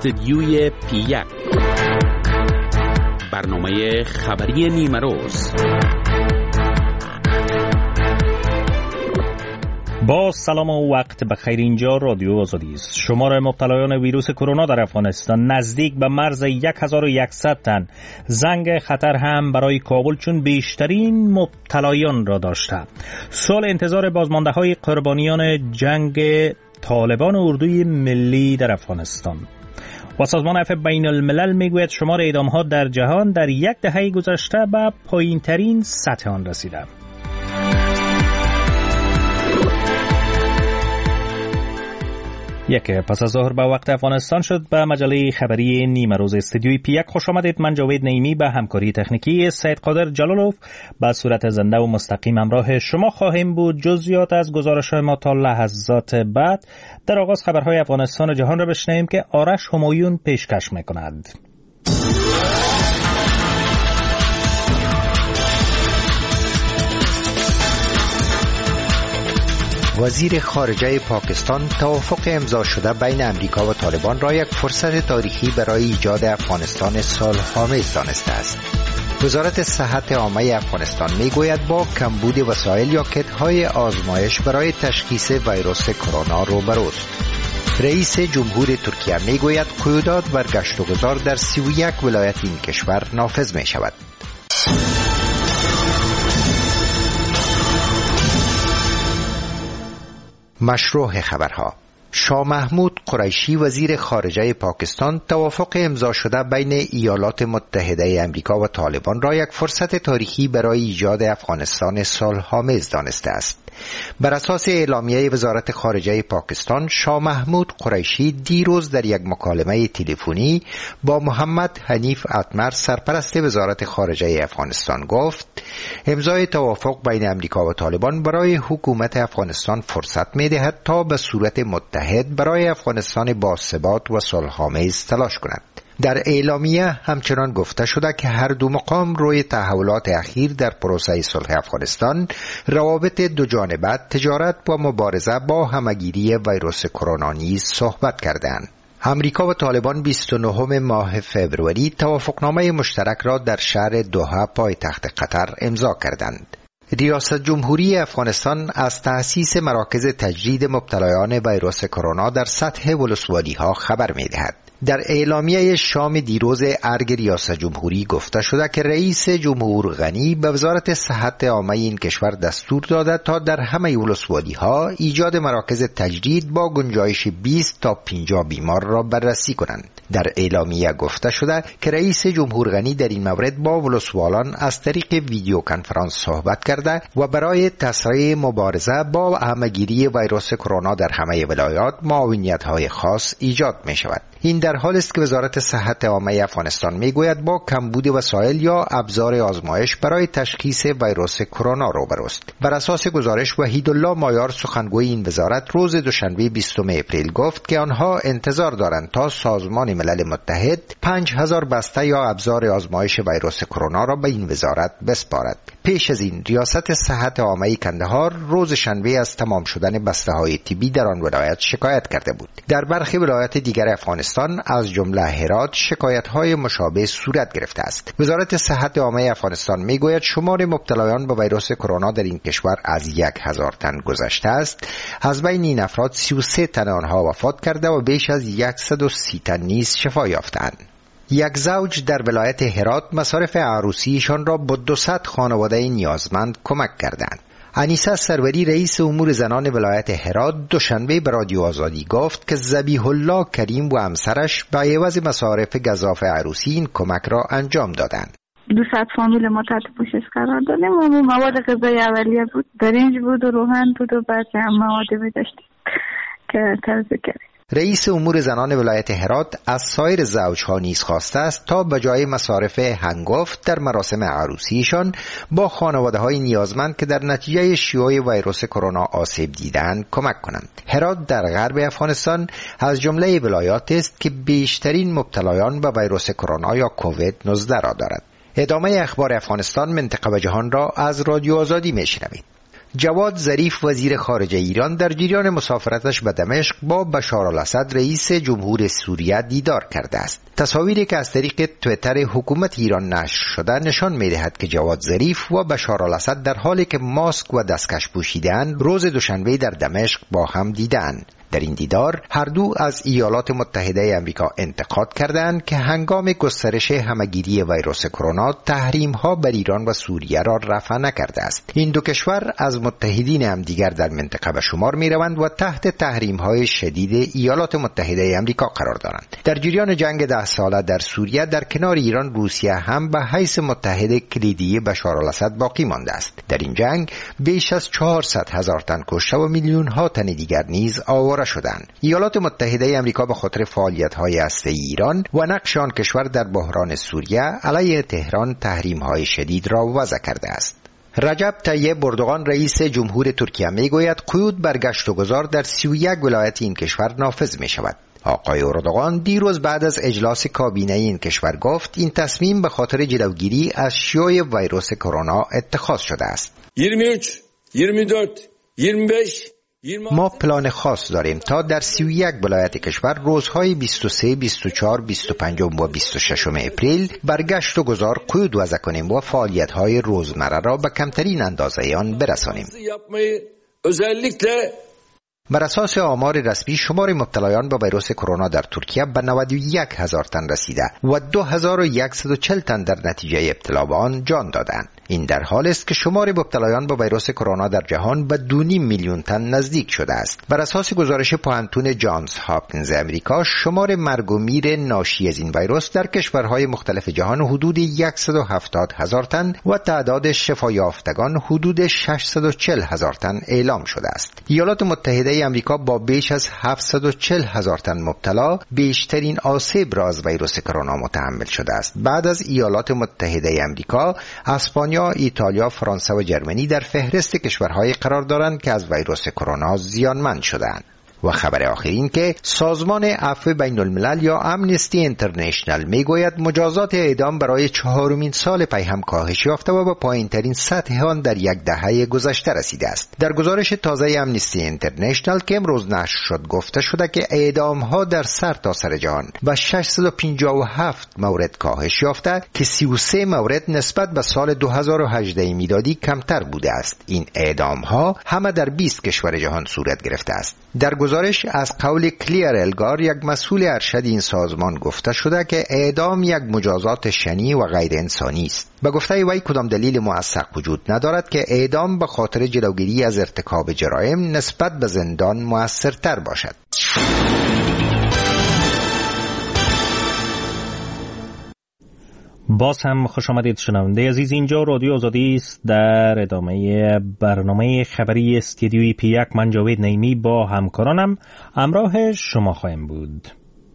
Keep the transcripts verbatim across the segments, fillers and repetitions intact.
استدیوی پی یک، برنامه خبری نیمه روز. با سلام و وقت بخیر. اینجا رادیو آزادی است. شمار مبتلایان ویروس کرونا در افغانستان نزدیک به مرز هزار و صد تن. زنگ خطر هم برای کابل چون بیشترین مبتلایان را داشته. سال انتظار بازمانده های قربانیان جنگ طالبان و اردوی ملی در افغانستان. و سازمان عفو بین الملل میگوید شمار اعدام ها در جهان در یک دهه گذشته به پایین ترین سطح آن رسیده. یک پس از ظهر به وقت افغانستان شد. به مجله خبری نیمه روز استودیوی پی یک خوش آمدید. من جاوید نعیمی به همکاری تکنیکی سید قادر جلالوف به صورت زنده و مستقیم همراه شما خواهیم بود. جزئیات از گزارش‌های ما تا لحظات بعد. در آغاز خبرهای افغانستان و جهان را بشنویم که آرش همایون پیشکش می‌کند. وزیر خارجه پاکستان توافق امضا شده بین امریکا و طالبان را یک فرصت تاریخی برای ایجاد افغانستان صلح‌آمیز دانسته است. وزارت صحت عامه افغانستان میگوید با کمبود وسایل یا کت‌های آزمایش برای تشخیص ویروس کرونا روبروست. رئیس جمهور ترکیه میگوید قیودات بر گشت و گذار در سی و یک ولایت این کشور نافذ می شود. مشروع خبرها. شاه محمود قریشی وزیر خارجه پاکستان توافق امضا شده بین ایالات متحده آمریکا و طالبان را یک فرصت تاریخی برای ایجاد افغانستان صلح‌آمیز دانسته است. بر اساس اعلامیه وزارت خارجه پاکستان، شاه محمود قریشی دیروز در یک مکالمه تلفنی با محمد حنیف اتمر سرپرست وزارت خارجه افغانستان گفت امضای توافق بین امریکا و طالبان برای حکومت افغانستان فرصت می‌دهد تا به صورت متحد برای افغانستان باثبات و صلح‌آمیز تلاش کند. در اعلامیه همچنان گفته شده که هر دو مقام روی تحولات اخیر در پروسه صلح افغانستان، روابط دو جانبه، تجارت و مبارزه با همگیری ویروس کرونا نیز صحبت کردند. امریکا و طالبان بیست و نهم ماه فوریه توافقنامه مشترک را در شهر دوحه پایتخت قطر امضا کردند. ریاست جمهوری افغانستان از تأسیس مراکز تجدید مبتلایان ویروس کرونا در سطح ولسوالی‌ها خبر می‌دهد. در اعلامیه شام دیروز ارگ ریاست جمهوری گفته شده که رئیس جمهور غنی به وزارت صحت عامه این کشور دستور داده تا در همه ولسوالی‌ها ایجاد مراکز تجدید با گنجایش بیست تا پنجاه بیمار را بررسی کنند. در اعلامیه گفته شده که رئیس جمهور غنی در این مورد با ولسوالان از طریق ویدیو کنفرانس صحبت کرده و برای تسریع مبارزه با همه‌گیری ویروس کرونا در همه ولایات معاونیت‌های خاص ایجاد می شود. این در حالی است که وزارت صحت عامه افغانستان میگوید با کمبود وسایل یا ابزار آزمایش برای تشخیص ویروس کرونا روبروست. بر اساس گزارش وحیدالله مایار سخنگوی این وزارت روز دوشنبه بیستم اپریل گفت که آنها انتظار دارند تا سازمان ملل متحد پنج هزار بسته یا ابزار آزمایش ویروس کرونا را به این وزارت بسپارد. پیش از این ریاست صحت عامه کندهار روز شنبه از تمام شدن بسته‌های طبی در آن ولایت شکایت کرده بود. در برخی ولایات دیگر افغانستان از جمله هرات شکایت‌های مشابه صورت گرفته است. وزارت صحت عامه افغانستان میگوید شمار مبتلایان به ویروس کرونا در این کشور از یک هزار تن گذشته است. از بین این افراد سی و سه تن آنها وفات کرده و بیش از صد و سی تن نیز شفا یافتند. یک زوج در ولایت هرات مصارف عروسیشان را با دویست خانواده نیازمند کمک کردند. انیسه سروری رئیس امور زنان ولایت هرات دوشنبه به رادیو آزادی گفت که ذبیح الله کریم و همسرش به عوض مصارف گزاف عروسی این کمک را انجام دادند. دویست فامیل ما تحت پوشش قرار دادیم و مواد غذایی اولیه بود، برنج بود و روغن بود و بعضی هم مواد داشتیم که توزیع کردیم. رئیس امور زنان ولایت هرات از سایر زوجها نیز خواسته است تا به جای مصارف هنگفت در مراسم عروسیشان با خانواده‌های نیازمند که در نتیجه شیوع ویروس کرونا آسیب دیدند کمک کنند. هرات در غرب افغانستان از جمله ولایات است که بیشترین مبتلایان به ویروس کرونا یا کووید نوزده را دارد. ادامه اخبار افغانستان، منطقه و جهان را از رادیو آزادی میشنوید. جواد ظریف وزیر خارجه ایران در جریان مسافرتش به دمشق با بشار الاسد رئیس جمهور سوریه دیدار کرده است. تصاویری که از طریق توییتر حکومت ایران نشر شده نشان می‌دهد که جواد ظریف و بشار الاسد در حالی که ماسک و دستکش پوشیده‌اند روز دوشنبه در دمشق با هم دیدند. در این دیدار هر دو از ایالات متحده آمریکا انتقاد کردند که هنگام گسترش همهگیری ویروس کرونا تحریم‌ها بر ایران و سوریه را رفع نکرده است. این دو کشور از متحدین همدیگر در منطقه به شمار می‌روند و تحت تحریم‌های شدید ایالات متحده آمریکا قرار دارند. در جریان جنگ ده ساله در سوریه در کنار ایران روسیه هم به حیث متحد کلیدی بشار الاسد باقی مانده است. در این جنگ بیش از چهارصد هزار تن کشته و میلیون‌ها تن دیگر نیز آواره شدند. ایالات متحده آمریکا به خاطر فعالیت‌های هسته‌ای ایران و نقش آن کشور در بحران سوریه علیه تهران تحریم‌های شدید را وضع کرده است. رجب طیب اردوغان رئیس جمهور ترکیه میگوید قیود بر گشت و گذار در سی و یک ولایت این کشور نافذ می شود. آقای اردوغان دیروز بعد از اجلاس کابینه این کشور گفت این تصمیم به خاطر جلوگیری از شیوع ویروس کرونا اتخاذ شده است. بیست و سه، بیست و چهار، بیست و پنج ما پلان خاص داریم تا در سی و یک ولایت کشور روزهای بیست و سه، بیست و چهار، بیست و پنج و بیست و شش اپریل برگشت و گذار قیود وضع کنیم و فعالیت‌های روزمره را به کمترین اندازه آن برسانیم. بر اساس آمار رسمی شمار مبتلایان به ویروس کرونا در ترکیه به نود و یک هزار تن رسیده و دو هزار و صد و چهل تن در نتیجه ابتلا به آن جان دادند. این در حالی است که شمار مبتلایان به ویروس کرونا در جهان به دو و نیم میلیون تن نزدیک شده است. بر اساس گزارش پوهنتون جانز هاپکینز امریکا شمار مرگ و میر ناشی از این ویروس در کشورهای مختلف جهان حدود صد و هفتاد هزار تن و تعداد شفا یافتگان حدود ششصد و چهل هزار تن اعلام شده است. ایالات متحده آمریکا با بیش از هفتصد و چهل هزار تن مبتلا بیشترین آسیب را از ویروس کرونا متحمل شده است. بعد از ایالات متحده آمریکا، اسپانیا، ایتالیا، فرانسه و جرمنی در فهرست کشورهای قرار دارند که از ویروس کرونا زیانمند شدند. و خبر آخر این که سازمان عفو بین الملل یا امنستی اینترنشنال میگوید مجازات اعدام برای چهارمین سال پی هم کاهش یافته و به پایین ترین سطح آن در یک دهه گذشته رسیده است. در گزارش تازه امنستی اینترنشنال که امروز نشر شد گفته شده که اعدام ها در سرتاسر جهان به ششصد و پنجاه و هفت مورد کاهش یافته که سی و سه مورد نسبت به سال دو هزار و هجده میلادی کمتر بوده است. این اعدام ها همه در بیست کشور جهان صورت گرفته است. در گزارش از قول کلیر الگار یک مسئول ارشد این سازمان گفته شده که اعدام یک مجازات شنی و غیر انسانی است. به گفته وی کدام دلیل موثق وجود ندارد که اعدام به خاطر جلوگیری از ارتکاب جرایم نسبت به زندان مؤثرتر باشد. باز هم خوش آمدید شنونده عزیز، اینجا رادیو آزادی است. در ادامه برنامه خبری استودیوی پی یک من جاوید نعیمی با همکارانم همراه شما خواهیم بود.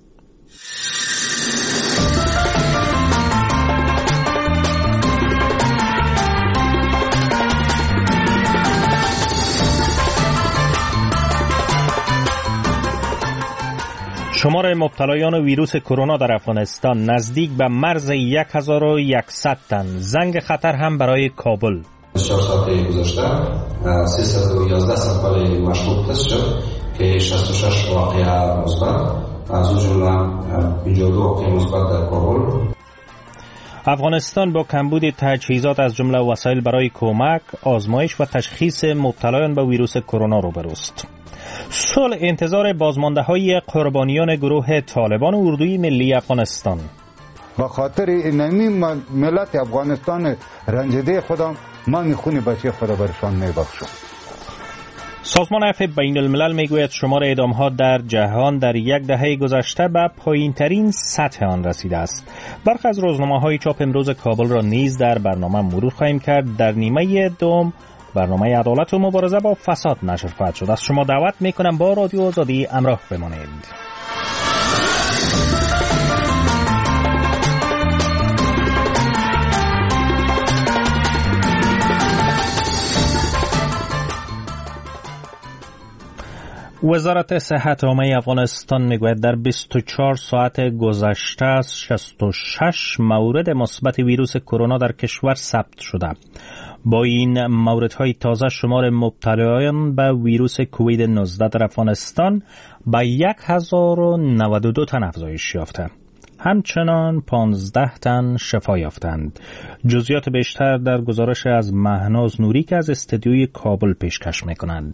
شمار مبتلایان ویروس کرونا در افغانستان نزدیک به مرز هزار و صد تن. زنگ خطر هم برای کابل. چهار ساعت گذشته سیصد و یازده سمپل مشکوک تست شد که شصت و شش واقعه مثبت، از اون جمله پنجاه و دو واقعه مثبت در کابل. افغانستان با کمبود تجهیزات از جمله وسایل برای کمک، آزمایش و تشخیص مبتلایان به ویروس کرونا روبروست. صلح انتظار بازمانده های قربانیان گروه طالبان اردوی ملی افغانستان. با خاطر اینمی ملت افغانستان رنجیده خودم من خون بچه خدا برشان میبخشم. سازمان عفو بین الملل میگوید شمار اعدام ها در جهان در یک دهه گذشته به پایین ترین سطح آن رسیده است. برخی از روزنامه های چاپ امروز کابل را نیز در برنامه مرور خواهیم کرد. در نیمه دوم برنامه عدالت و مبارزه با فساد نشر خواهد شد. از شما دعوت میکنم با رادیو آزادی همراه بمانید. وزارت صحت عامه افغانستان میگوید در بیست و چهار ساعت گذشته از شصت و شش مورد مثبت ویروس کرونا در کشور ثبت شده. با این موردهای تازه شمار مبتلایان به ویروس کووید نوزده در افغانستان به یک هزار و نود و دو تن افزایش یافته. همچنان پانزده تن شفا یافتند. جزئیات بیشتر در گزارش از مهناز نوری که از استودیوی کابل پیشکش می‌کنند.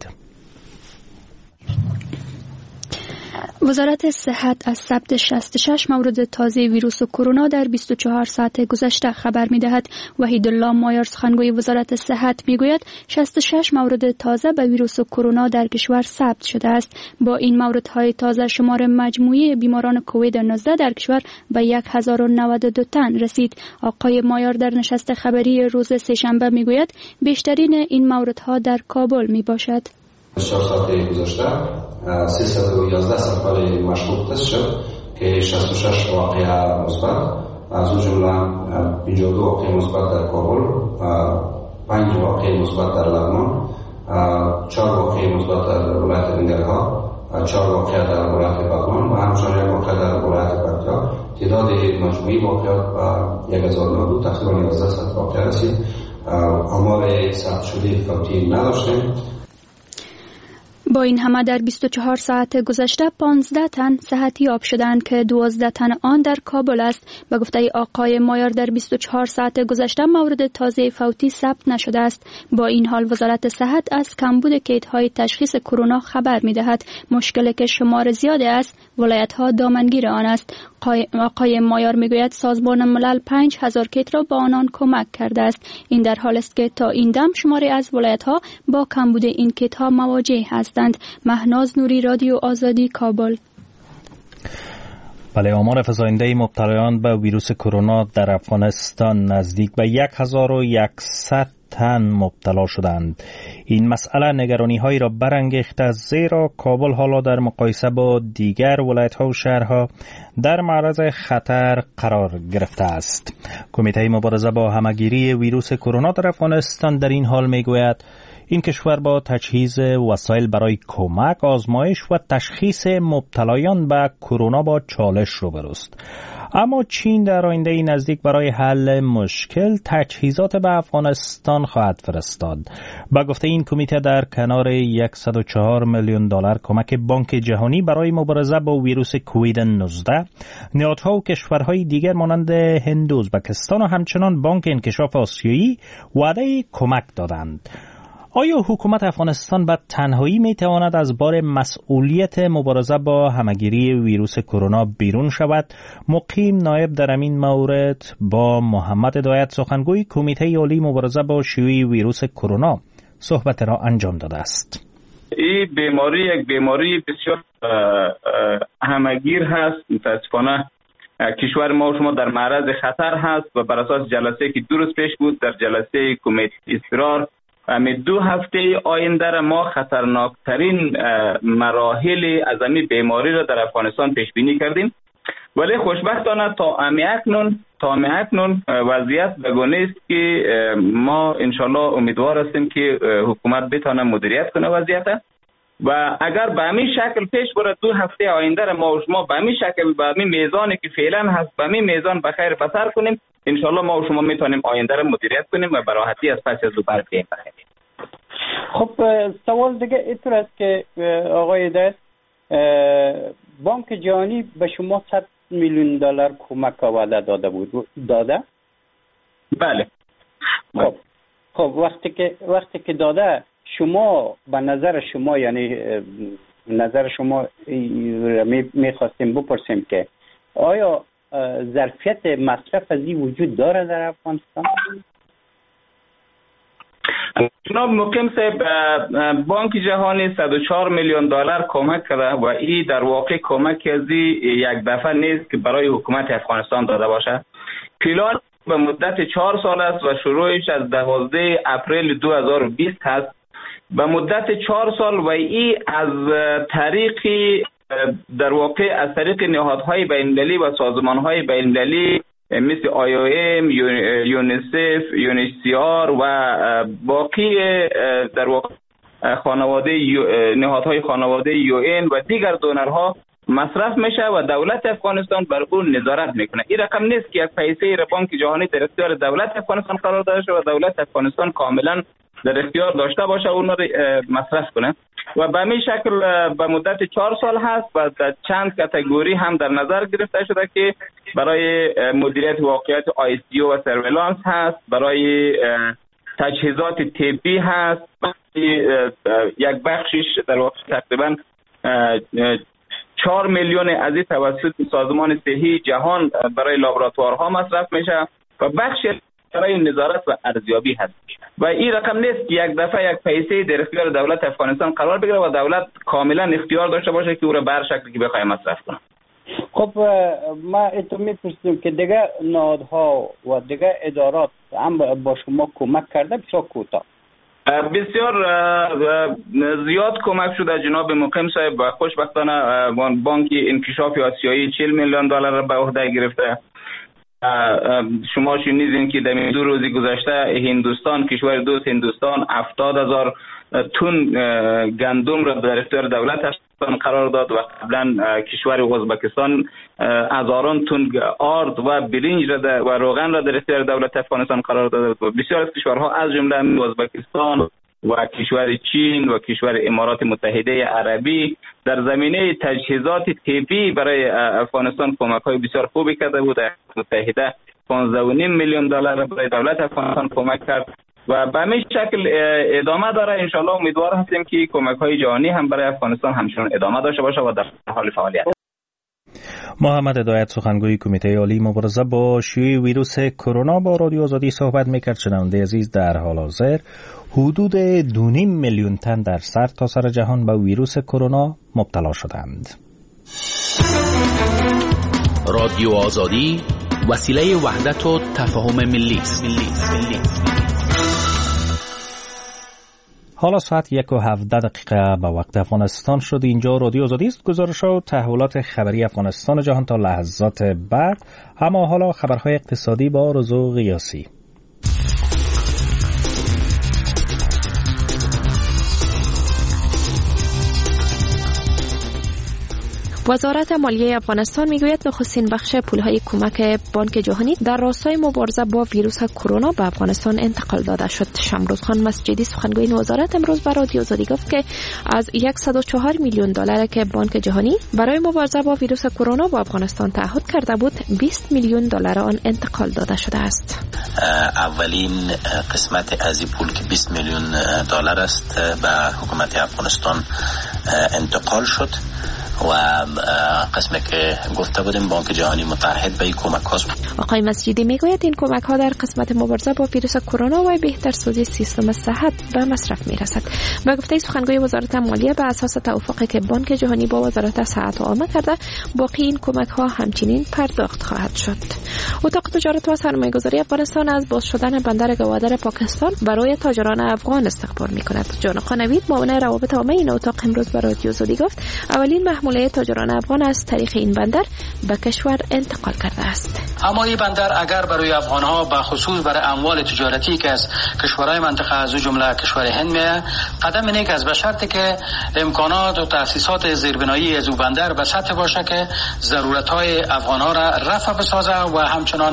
وزارت صحت از ثبت شصت و شش مورد تازه ویروس کرونا در بیست و چهار ساعت گذشته خبر می‌دهد. وحیدالله مایار سخنگوی وزارت صحت می‌گوید شصت و شش مورد تازه به ویروس کرونا در کشور ثبت شده است. با این موردهای تازه شمار مجموعی بیماران کووید نوزده در کشور به یک هزار و نود و دو تن رسید. آقای مایار در نشست خبری روز سه‌شنبه می‌گوید بیشترین این موردها در کابل می‌باشد. چهار ساعت گذشته سیصد و یازده سمپل مشکوک تست شد که شصت و شش واقعه مثبت، از اون جمله پنجاه و دو واقعه مثبت در کابل، پنج واقعه مثبت در لغمان، چهار واقعه مثبت در ولایت ننگرهار، چهار واقعه در ولایت بغلان و همچنین یک واقعه در ولایت پکتیا. تعداد مجموعی واقعات به یک هزار و نود و دو تقریبا یازده صد واقعه رسید. آمار ثبت شده فوتی نداشتیم. با این همه در بیست و چهار ساعت گذشته پانزده تن صحت یاب شدند که دوازده تن آن در کابل است. به گفته آقای مایار در بیست و چهار ساعت گذشته مورد تازه فوتی ثبت نشده است. با این حال وزارت صحت از کمبود کیت‌های تشخیص کرونا خبر می‌دهد. مشکلی که شمار زیاد است ولایت‌ها دامنگیر آن است. آقای مایار میگوید سازمان ملل پنج هزار کیت را به آنان کمک کرده است. این در حال است که تا این دم شماری از ولایت‌ها با کمبود این کیت‌ها مواجه هستند. مهناز نوری، رادیو آزادی، کابل. بله، آمار فزاینده مبتلایان به ویروس کرونا در افغانستان نزدیک به یک هزار و یکصد تن مبتلا شدند. این مسئله نگرانی هایی را برانگیخته زیرا کابل حالا در مقایسه با دیگر ولایت ها و شهرها در معرض خطر قرار گرفته است. کمیته مبارزه با همهگیری ویروس کرونا در افغانستان در این حال میگوید این کشور با تجهیز وسایل برای کمک، آزمایش و تشخیص مبتلایان به کرونا با چالش روبروست. اما چین در آینده نزدیک برای حل مشکل تجهیزات به افغانستان خواهد فرستاد. با گفته این کمیته در کنار صد و چهار میلیون دلار کمک بانک جهانی برای مبارزه با ویروس کووید نوزده، نهادها و کشورهای دیگر مانند هند و ازبکستان و همچنان بانک انکشاف آسیایی وعده کمک دادند. آیا حکومت افغانستان به تنهایی می تواند از بار مسئولیت مبارزه با همهگیری ویروس کرونا بیرون شود؟ مقیم نایب در این مورد با محمد هدایت سخنگوی کمیته عالی مبارزه با شیوع ویروس کرونا صحبت را انجام داده است. این بیماری یک بیماری بسیار همهگیر هست. متاسفانه کشور ما و شما در معرض خطر هست و بر اساس جلسه که دو روز پیش بود در جلسه کمیته اصرار همین دو هفته آینده را ما خطرناکترین مراحل از این بیماری را در افغانستان پیش بینی کردیم، ولی خوشبختانه تا اکنون تا اکنون وضعیت بگونه است که ما انشالله امیدوار هستیم که حکومت بتونه مدیریت کنه وضعیت و اگر به همین شکل پیش بره دو هفته آینده را ما و شما به همین شکل به همین میزانی که فعلا هست به همین میزان به خیر بسر کنیم، انشالله ما و شما میتونیم آینده را مدیریت کنیم و به راحتی از پس از او برگردیم. خب سوال دیگه اینطور است که آقای هدایت، بانک جهانی به شما صد میلیون دلار کمک وعده داده بود، داده؟ بله. خب خب وقتی که وقتی که داده، شما به نظر شما یعنی نظر شما میخواستیم بپرسیم که آیا ظرفیت مصرف از این وجود داره در افغانستان؟ جناب مقیم صاحب، بانک جهانی صد و چهار میلیون دلار کمک کرده و این در واقع کمک از یک دفعه نیست که برای حکومت افغانستان داده باشه. پلان به مدت چهار سال است و شروعش از دوازده اپریل دو هزار و بیست هست. به مدت چهار سال و این از طریق در واقع از طریق نهادهای بین‌المللی و سازمانهای بین‌المللی مثل آی او ام، یونیسف، یونیسیار و باقی در واقع خانواده نهادهای خانواده یو این و دیگر دونرها مصرف میشه و دولت افغانستان بر اون نظارت میکنه. این رقم نیست که یک پیسه را بانک جهانی در اختیار دولت افغانستان قرار داده شه و دولت افغانستان کاملا در اختیار داشته باشه اون را مصرف کنه و به همین شکل به مدت چهار سال هست و در چند کاتگوری هم در نظر گرفته شده که برای مدیریت واقعیت آی اس دی او و سرویلانس هست، برای تجهیزات طبی هست، یک بخشش در واقع تقریبا چهار میلیون از این توسط سازمان صحی جهان برای لابراتوارها مصرف میشه و بخش برای نظارت و ارزیابی هست و این رقم نیست که یک دفعه یک پیسه در اختیار دولت افغانستان قرار بگیره و دولت کاملا اختیار داشته باشه که او را به هر شکلی که بخواد مصرف کنه. خب ما اتو میپرسیم که دیگه نهادها و دیگه ادارات هم با شما کمک کرده بسیار کوتاه؟ بسیار زیاد کمک شده جناب مقیم صاحب و خوشبختانه بانک انکشاف آسیایی چهل میلیون دلار را به عهده گرفته. شما شنیدین که در دو روزی گذشته هندوستان، کشور دوست هندوستان هفتاد هزار تن گندم را در اختیار دولت افغانستان قرار داد و قبلا کشور ازبکستان هزاران تن آرد و برنج را و روغن را در اختیار دولت افغانستان قرار داد و بسیار از کشورها از جمله ازبکستان و کشور چین و کشور امارات متحده عربی در زمینه تجهیزات طبی برای افغانستان کمک‌های بسیار خوبی کرده بود. متحده پانزده و نیم میلیون دلار برای دولت افغانستان کمک کرد و به همین شکل ادامه داره. انشالله امیدوار هستیم که کمک‌های جهانی هم برای افغانستان همچنان ادامه داشته باشه و در حال فعالیت. محمد هدایت سخنگوی کمیته عالی مبارزه با شیوع ویروس کرونا با رادیو آزادی صحبت میکرد. شنونده عزیز، در حال حاضر حدود دو نیم میلیون تن در سر تا سر جهان به ویروس کرونا مبتلا شدند. رادیو آزادی وسیله وحدت و تفاهم ملی است. حالا ساعت یک و هفده دقیقه به وقت افغانستان شد. اینجا رادیو آزادی است. گزارش و تحولات خبری افغانستان جهان تا لحظات بعد. اما حالا خبرهای اقتصادی با رضا قیاسی. وزارت مالیه افغانستان میگوید نخستین بخش پولهای کمک بانک جهانی در راستای مبارزه با ویروس کرونا به افغانستان انتقال داده شد. شمروز خان مسجدی سخنگوی این وزارت امروز به رادیو آزادی گفت که از صد و چهار میلیون دلار که بانک جهانی برای مبارزه با ویروس کرونا به افغانستان تعهد کرده بود، بیست میلیون دلار آن انتقال داده شده است. اولین قسمت از این پول که بیست میلیون دلار است به حکومت افغانستان انتقال شد و قسمی که گفته بودیم بانک جهانی متعهد به این کمک هاست. آقای مسجدی میگوید این کمک ها در قسمت مبارزه با ویروس کرونا و بهتر سازی سیستم صحت به مصرف میرسد. به گفته سخنگوی وزارت مالیه به اساس توافقی که بانک جهانی با وزارت صحت عامه کرده، باقی این کمک ها همچنین پرداخت خواهد شد. اتاق تجارت و سرمایه‌گذاری افغانستان از باز شدن بندر گوادر پاکستان برای تاجران افغان استقبال میکند. جان خانوید معاون روابط عامه این اتاق امروز به رادیو آزادی گفت اولین محموله تاجران افغان از طریق این بندر به کشور انتقال کرده است. اما این بندر اگر برای افغان ها به خصوص برای اموال تجارتی که از کشورهای منطقه از جمله کشور هند میه قدم نیک است، به شرطی که امکانات و تاسیسات زیربنایی از او بندر به سطح باشه که ضرورت های افغان ها را رفع بسازه و همچنان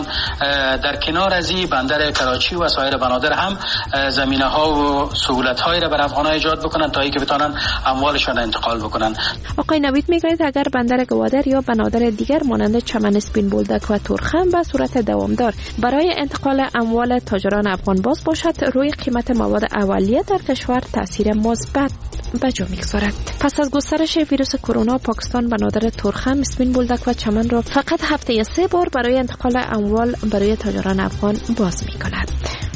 در کنار از این بندر کراچی و سایر بنادر هم زمینه ها و سهولت هایی را بر افغان ها ایجاد بکنن تا اینکه بتونن اموالشان انتقال بکنن. آقای نوید میگوید اگر بندر گوادر یا بنادر دیگر مانند چمن اسپین بولدک و تورخم به صورت دوامدار برای انتقال اموال تاجران افغان باز باشد، روی قیمت مواد اولیه در کشور تاثیر مثبت به جا میگذارد. پس از گسترش ویروس کرونا، پاکستان بنادر تورخم، اسپین بولدک و چمن را فقط هفته سه بار برای انتقال اموال برای تاجران افغان باز میکند.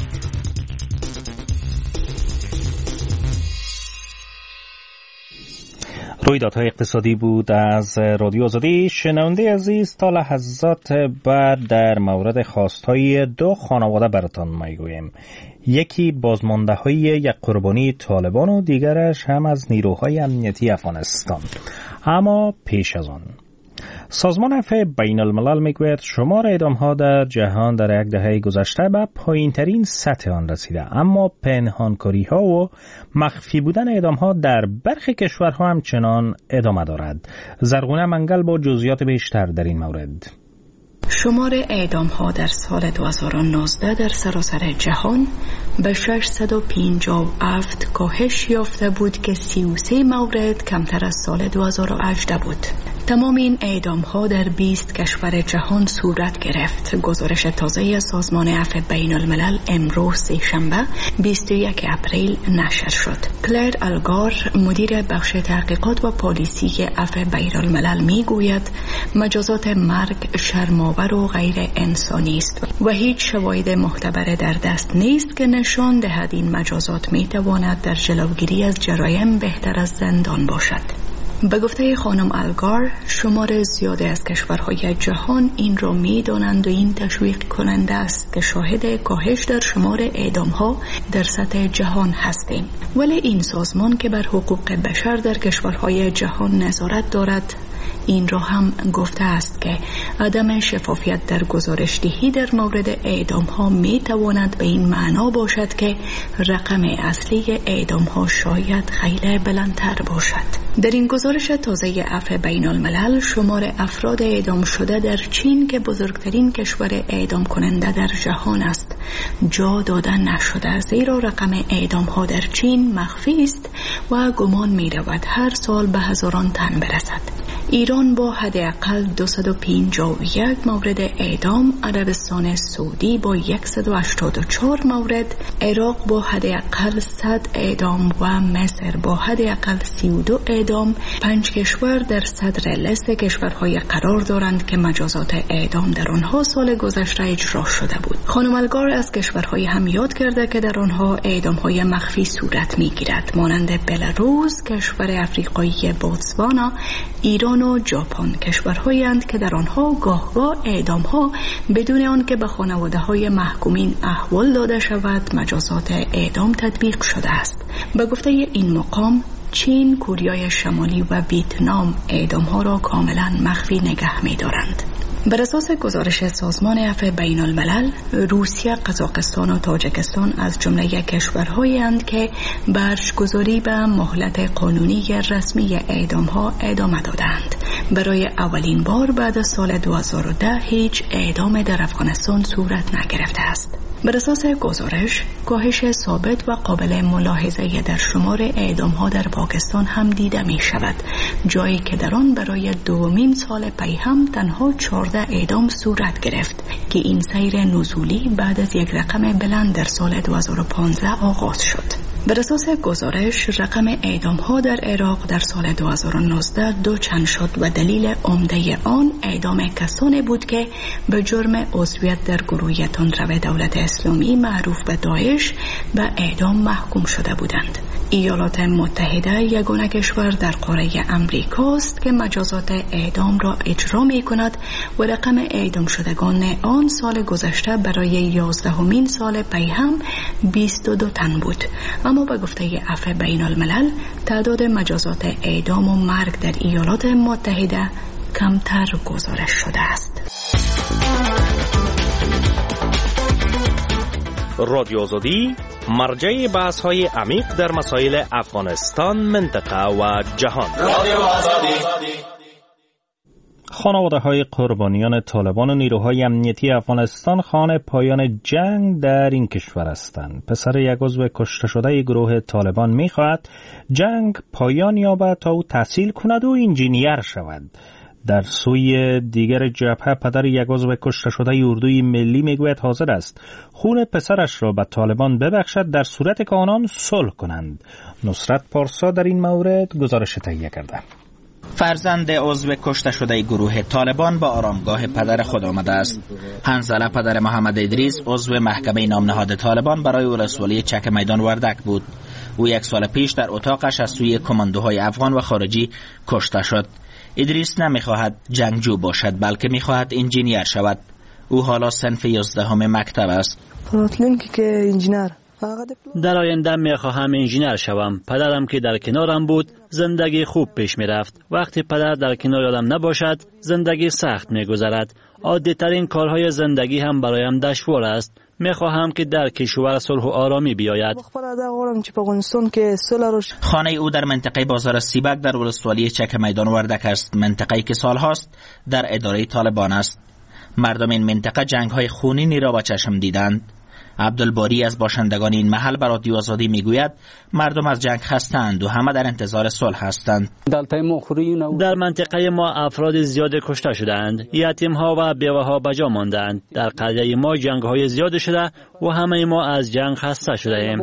رویدادهای اقتصادی بود از رادیو آزادی. شنونده عزیز، تا لحظات بعد در مورد خواستهای دو خانواده براتان میگویم. یکی بازمانده‌های یک قربانی طالبان و دیگرش هم از نیروهای امنیتی افغانستان. اما پیش از آن سازمان عفو بین الملل میگوید شمار اعدام ها در جهان در یک دهه گذشته به پایین ترین سطح آن رسیده، اما پنهانکاری ها و مخفی بودن اعدام ها در برخی کشورها همچنان ادامه دارد. زرغونه منگل با جزئیات بیشتر در این مورد. شمار اعدام ها در سال دو هزار و نوزده در سراسر جهان به ششصد و پنجاه و هفت کاهش یافته بود که سی و سه مورد کمتر از سال دو هزار و هجده بود. تمام این اعدام ها در بیست کشور جهان صورت گرفت. گزارش تازه سازمان عفو بین الملل امروز سه‌شنبه بیست و یک اپریل نشر شد. کلر الگار مدیر بخش تحقیقات و پالیسی عفو بین الملل می گوید مجازات مرگ شرم‌آور و غیر انسانی است و هیچ شواهد معتبر در دست نیست که نشان دهد این مجازات می تواند در جلوگیری از جرایم بهتر از زندان باشد. به گفته خانم الگار شمار زیادی از کشورهای جهان این را می دانند و این تشویق کننده است که شاهد کاهش در شمار اعدام ها در سطح جهان هستیم. ولی این سازمان که بر حقوق بشر در کشورهای جهان نظارت دارد این را هم گفته است که عدم شفافیت در گزارش دهی در مورد اعدام ها می تواند به این معنا باشد که رقم اصلی اعدام ها شاید خیلی بلندتر باشد. در این گزارش تازه عفو بین الملل شمار افراد اعدام شده در چین که بزرگترین کشور اعدام کننده در جهان است جا داده نشده، زیرا رقم اعدام ها در چین مخفی است و گمان می رود هر سال به هزاران تن برسد. ایران با حداقل دویست و پنجاه و یک مورد اعدام، عربستان سعودی با صد و هشتاد و چهار مورد، عراق با حداقل صد اعدام و مصر با حداقل سی و دو اعدام. پنج کشور در صدر لیست کشورهای قرار دارند که مجازات اعدام در آنها سال گذشته اجرا شده بود. خانم الگار از کشورهای هم یاد کرده که در آنها اعدام‌های مخفی صورت می‌گیرد، مانند بلاروس، کشور افریقایی بوتسوانا، ایران و ژاپن. کشورهایی اند که در آنها گاهگاه اعدام‌ها بدون آنکه به خانواده‌های محکومین احوال داده شود مجازات اعدام تطبیق شده است. به گفته این مقام چین، کوریای شمالی و ویتنام اعدام‌ها را کاملا مخفی نگه می‌دارند. بر اساس گزارش سازمان عفو بین الملل روسیه، قزاقستان و تاجیکستان از جمله کشورهایی اند که برگزاری به مهلت قانونی رسمی اعدام ها ادامه دادند. برای اولین بار بعد از سال دو هزار و ده هیچ اعدام در افغانستان صورت نگرفته است. بر اساس گزارش کاهش ثابت و قابل ملاحظه در شمار اعدام ها در پاکستان هم دیده می شود، جایی که در آن برای دومین سال پی هم تنها چهارده اعدام صورت گرفت که این سیر نزولی بعد از یک رقم بلند در سال دو هزار و پانزده آغاز شد. بر اساس گزارش رقم اعدام ها در عراق در سال دو هزار و نوزده دو چند شد و دلیل عمده آن اعدام کسانی بود که به جرم عضویت در گروه تندرو دولت اسلامی معروف به داعش به اعدام محکوم شده بودند. ایالات متحده یگانه کشور در قاره امریکا است که مجازات اعدام را اجرا می کند و رقم اعدام شدگان آن سال گذشته برای یازدهمین سال پی هم بیست و دو تن بود. اما به گفته عفو بین الملل تعداد مجازات اعدام و مرگ در ایالات متحده کمتر گزارش شده است. رادیو آزادی مرجع بحث های عمیق در مسائل افغانستان، منطقه و جهان. رادیو آزادی. خانواده های قربانیان طالبان و نیروهای امنیتی افغانستان خواهان پایان جنگ در این کشور هستند. پسر یک عضو کشته شده گروه طالبان می خواهد جنگ پایان یابد تا او تحصیل کند و انجینیر شود. در سوی دیگر جبهه پدر یک عضو کشته شده اردوی ملی میگوید حاضر است خون پسرش را به طالبان ببخشد در صورت که آنان صلح کنند. نصرت پارسا در این مورد گزارش تهیه کرده. فرزند عضو کشته شده گروه طالبان با آرامگاه پدر خود آمده است. حنظله پدر محمد ادریس عضو محکمه نامنهاد طالبان برای ولسوالی چک میدان وردک بود. او یک سال پیش در اتاقش از سوی کماندوهای افغان و خارجی کشته شد. ادریس نمیخواهد جنگجو باشد بلکه میخواهد انجینیر شود. او حالا صنف یازدهم مکتب است. راتلونکی که انجینیر در آینده می خواهم انجینر شوم. پدرم که در کنارم بود زندگی خوب پیش می رفت. وقتی پدر در کنار آدم نباشد زندگی سخت می گذرد. عادی ترین کارهای زندگی هم برایم دشوار است. می خواهم که در کشور صلح و آرامی بیاید. خانه او در منطقه بازار سیبک در ولسوالی چک میدان وردک است. منطقه‌ای که سالهاست در اداره طالبان است. مردم این منطقه جنگ‌های خونینی را با چشم دیدند. عبدالباری از باشندگان این محل به رادیو آزادی میگوید مردم از جنگ خستند و همه در انتظار صلح هستند. در منطقه ما افراد زیاد کشته شدند. یتیم‌ها و بیوه‌ها به جا ماندند. در قریه ما جنگ‌های زیاد شده و همه ما از جنگ خسته شده ایم.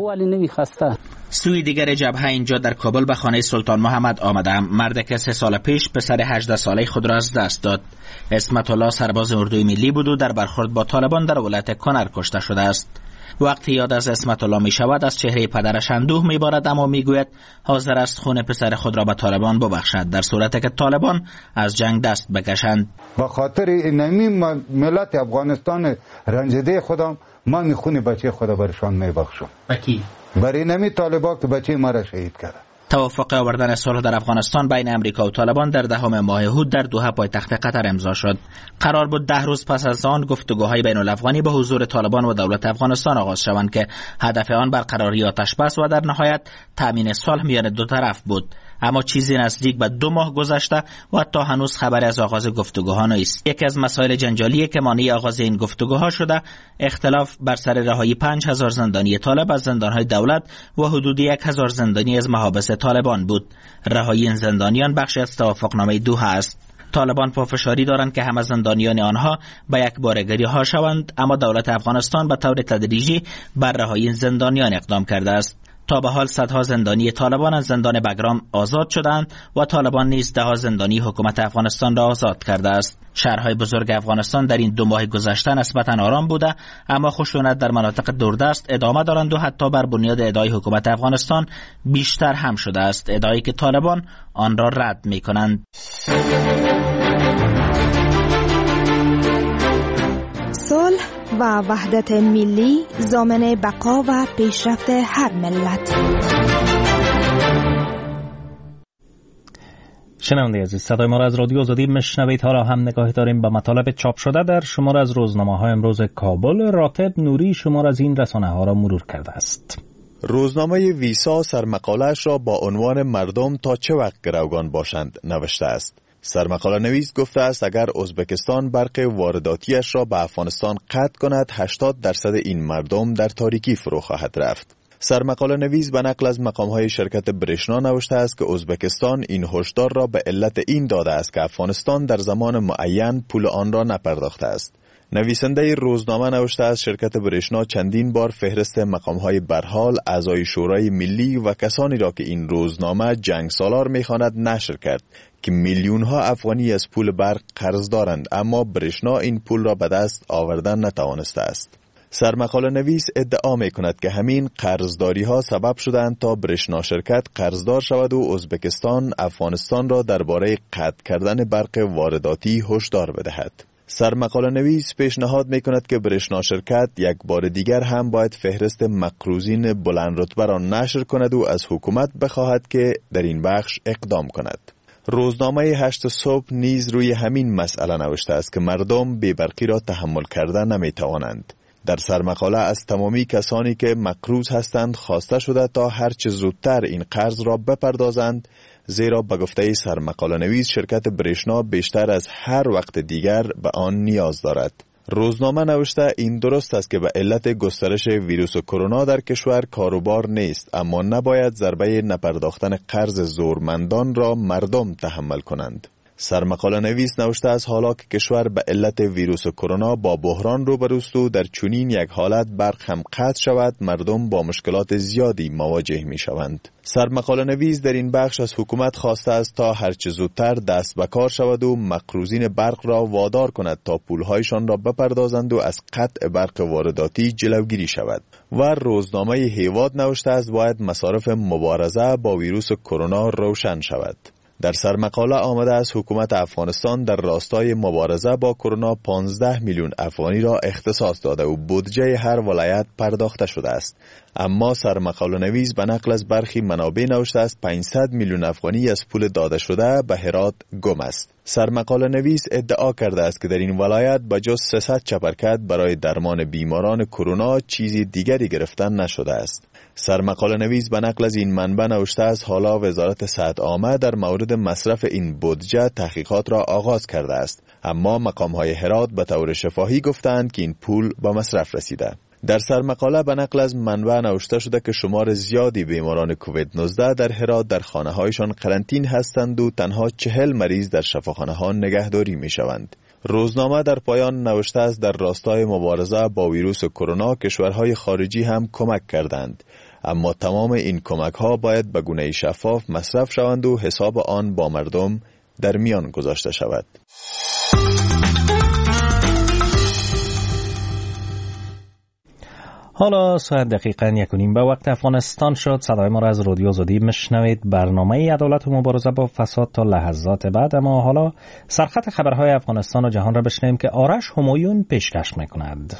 سوی دیگر جبهه اینجا در کابل به خانه سلطان محمد آمدم. مردی که سه سال پیش پسر هجده ساله خود را از دست داد. اسمت الله سرباز اردوی ملی بود و در برخورد با طالبان در ولایت کنر کشته شده است. وقتی یاد از اسمت الله می شود از چهره پدرش اندوه می بارد، اما می گوید حاضر است خون پسر خود را به طالبان ببخشد در صورتی که طالبان از جنگ دست بکشند. به خاطر اینمی ملت افغانستان رنجیده خودم من خون بچه خود برشان می بخشم. بکی برای اینمی طالبان که بچه ما را شهید کرد. توافق آوردن صلح در افغانستان بین امریکا و طالبان در دهم ماه هود در دوحه پایتخت قطر امضا شد. قرار بود ده روز پس از آن گفتگوهای بین الافغانی به حضور طالبان و دولت افغانستان آغاز شوند که هدف آن برقراری آتش بس و در نهایت تامین صلح میان دو طرف بود. اما چیزی نزدیک به دو ماه گذشته و تا هنوز خبری از آغاز گفتگوها نیست. یکی از مسائل جنجالی که مانع آغاز این گفتگوها شده اختلاف بر سر رهایی پنج هزار زندانی طالب از زندانهای دولت و حدود یک هزار زندانی از محابس طالبان بود. رهایی این زندانیان بخشی از توافقنامه دوحه است. طالبان پافشاری دارند که همه زندانیان آنها به یک باره گریه‌ها شوند، اما دولت افغانستان به طور تدریجی بر رهایی این زندانیان اقدام کرده است. تا به حال صدها زندانی طالبان از زندان بگرام آزاد شدند و طالبان نیز ده زندانی حکومت افغانستان را آزاد کرده است. شهرهای بزرگ افغانستان در این دو ماه گذشته نسبتاً آرام بوده، اما خشونت در مناطق دوردست ادامه دارند و حتی بر بنیاد ادعای حکومت افغانستان بیشتر هم شده است، ادعایی که طالبان آن را رد می کنند. صلح و وحدت ملی ضامن بقا و پیشرفت هر ملت. شنونده عزیز، صدای ما را از رادیو آزادی میشنوید. حالا هم نگاهی داریم به مطالب چاپ شده در شماره از روزنامه‌های امروز کابل. راتب نوری شماره از این رسانه‌ها را مرور کرده است. روزنامه ویسا سرمقاله‌اش را با عنوان مردم تا چه وقت گروگان باشند نوشته است. سرمقاله نویس گفته است اگر ازبکستان برق وارداتیش را به افغانستان قطع کند هشتاد درصد این مردم در تاریکی فرو خواهد رفت. سرمقاله نویس به نقل از مقامهای شرکت برشنا نوشته است که ازبکستان این هشدار را به علت این داده است که افغانستان در زمان معین پول آن را نپرداخته است. نویسنده روزنامه نوشته است شرکت برشنا چندین بار فهرست مقامهای برحال، اعضای شورای ملی و کسانی را که این روزنامه جنگ سالار می‌خواند نشر کرد که میلیون‌ها افغانی از پول برق قرض دارند، اما برشنا این پول را به دست آوردن نتوانسته است. سرمقاله نویس ادعا می کند که همین قرضداری ها سبب شدند تا برشنا شرکت قرضدار شود و ازبکستان افغانستان را درباره قطع کردن برق وارداتی هشدار بدهد. سرمقاله نویس پیشنهاد می کند که برشنا شرکت یک بار دیگر هم باید فهرست مقروضین بلند رتبه را نشر کند و از حکومت بخواهد که در این بخش اقدام کند. روزنامه هشت صبح نیز روی همین مسئله نوشته است که مردم بی‌برقی را تحمل کردن نمی توانند. در سرمقاله از تمامی کسانی که مقروض هستند خواسته شده تا هرچه زودتر این قرض را بپردازند، زیرا به گفته سرمقاله نویس شرکت برشنا بیشتر از هر وقت دیگر به آن نیاز دارد. روزنامه نوشته این درست است که به علت گسترش ویروس کرونا در کشور کاروبار نیست، اما نباید ضربه نپرداختن قرض زورمندان را مردم تحمل کنند. سرمقاله نویس نوشته است حالا که کشور به علت ویروس کرونا با بحران روبروست و در چنین یک حالت برق هم قطع شود، مردم با مشکلات زیادی مواجه می شوند. سرمقاله نویس در این بخش از حکومت خواسته است تا هرچه زودتر دست به کار شود و مقروضین برق را وادار کند تا پولهایشان را بپردازند و از قطع برق وارداتی جلوگیری شود. و روزنامه هیواد نوشته است باید مصارف مبارزه با ویروس کرونا روشن شود. در سرمقاله آمده است حکومت افغانستان در راستای مبارزه با کرونا پانزده میلیون افغانی را اختصاص داده و بودجه هر ولایت پرداخته شده است. اما سرمقاله نویس به نقل از برخی منابع نوشته است پانصد میلیون افغانی از پول داده شده به هرات گم است. سرمقاله نویس ادعا کرده است که در این ولایت به جز سیصد چپرکت برای درمان بیماران کرونا چیزی دیگری گرفتن نشده است. سرمقاله نویس به نقل از این منبع نوشته است حالا وزارت صحت عامه در مورد مصرف این بودجه تحقیقات را آغاز کرده است، اما مقام‌های هرات به طور شفاهی گفتند که این پول به مصرف رسیده. در سرمقاله به نقل از منبع نوشته شده که شمار زیادی بیماران کووید نوزده در هرات در خانه‌هایشان قرنطین هستند و تنها چهل مریض در شفاخانه‌ها نگهداری می‌شوند. روزنامه در پایان نوشته است در راستای مبارزه با ویروس کرونا کشورهای خارجی هم کمک کردند، اما تمام این کمک‌ها باید به گونه شفاف مصرف شوند و حساب آن با مردم در میان گذاشته شود. حالا ساعت دقیقاً یک و نیم به وقت افغانستان شد. صدای ما را از رادیو آزادی میشنوید. برنامه عدالت و مبارزه با فساد تا لحظات بعد. اما حالا سرخط خبرهای افغانستان و جهان را بشنویم که آرش همایون پیشکش میکند.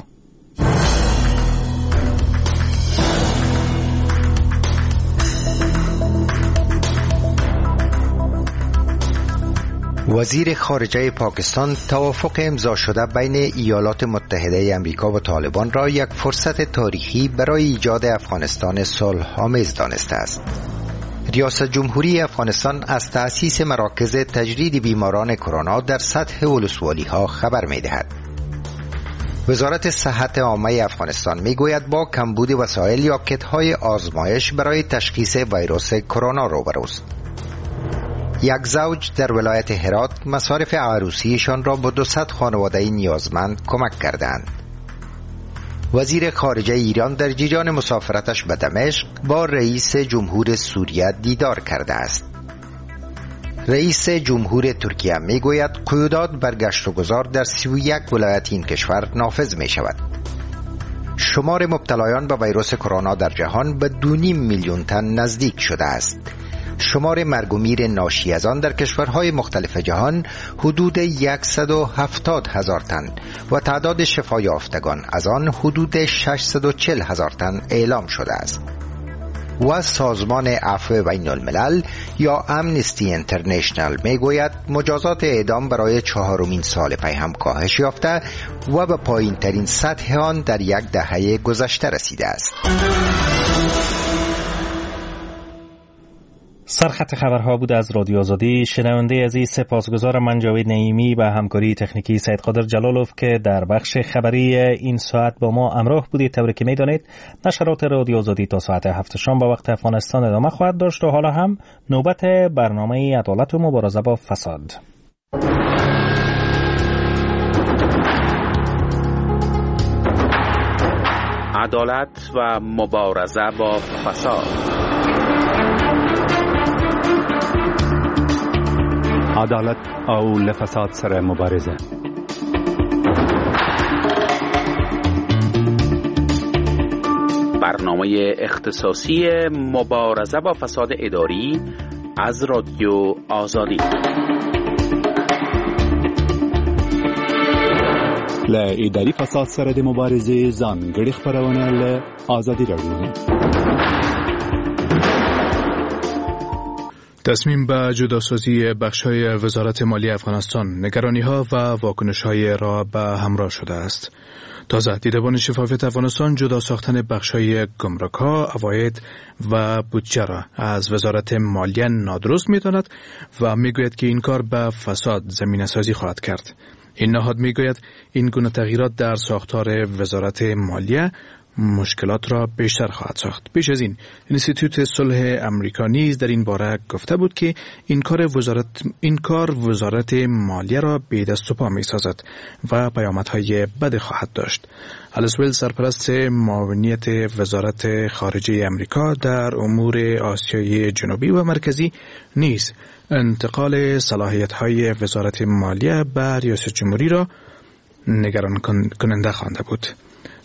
وزیر خارجه پاکستان توافق امضا شده بین ایالات متحده امریکا و طالبان را یک فرصت تاریخی برای ایجاد افغانستان صلح‌آمیز دانسته است. ریاست جمهوری افغانستان از تأسیس مراکز تجرید بیماران کرونا در سطح ولسوالی‌ها خبر می‌دهد. وزارت صحت عامه افغانستان می‌گوید با کمبود وسایل یا کت‌های آزمایش برای تشخیص ویروس کرونا روبروست. یک زوج در ولایت هرات مصارف عروسیشان را با دویست خانواده نیازمند کمک کردند. وزیر خارجه ایران در جریان مسافرتش به دمشق با رئیس جمهور سوریه دیدار کرده است. رئیس جمهور ترکیه میگوید قیودات بر گشت و گذار در سی و یک ولایت این کشور نافذ می شود. شمار مبتلایان به ویروس کرونا در جهان به دو و نیم میلیون تن نزدیک شده است. شمار مرگ و میر ناشی از آن در کشورهای مختلف جهان حدود صد و هفتاد هزار تن و تعداد شفا یافتگان از آن حدود ششصد و چهل هزار تن اعلام شده است. و سازمان عفو بین الملل یا امنستی انترنشنل میگوید مجازات اعدام برای چهارمین سال پی هم کاهش یافته و به پایین ترین سطح آن در یک دهه گذشته رسیده است. سرخط خبرها بود از رادیو آزادی. شنونده عزیز سپاسگزارم. من جاوید نعیمی به همکاری تکنیکی سید قادر جلالوف که در بخش خبری این ساعت با ما همراه بودید. طوری که میدانید نشرات رادیو آزادی تا ساعت هفت شام با وقت افغانستان ادامه خواهد داشت و حالا هم نوبت برنامه عدالت و مبارزه با فساد. عدالت و مبارزه با فساد. عدالت او لفساد سره مبارزه. برنامه اختصاصی مبارزه با فساد اداری از رادیو آزادی. ل اداري فساد سره د مبارزې ځانګړي خبرونه له آزادي راډیو. تصمیم به جداسازی بخش‌های وزارت مالی افغانستان نگرانی‌ها و واکنش‌های را به همراه شده است. تازه دیدبان شفافیت افغانستان جدا ساختن بخش‌های گمرک‌ها، عواید و بودجه را از وزارت مالیه نادرست می‌داند و می‌گوید که این کار به فساد زمینه‌سازی خواهد کرد. این نهاد می‌گوید این گونه تغییرات در ساختار وزارت مالیه مشکلات را بیشتر خواهد ساخت. پیش از این انستیتوت صلح امریکا نیز در این باره گفته بود که این کار وزارت این کار وزارت مالیه را به دست و پا می‌سازد و پیامدهای بد خواهد داشت. الیس ویلز سرپرست معاونیت وزارت خارجه امریکا در امور آسیای جنوبی و مرکزی نیز انتقال صلاحیت‌های وزارت مالیه به ریاست جمهوری را نگران کننده خوانده بود.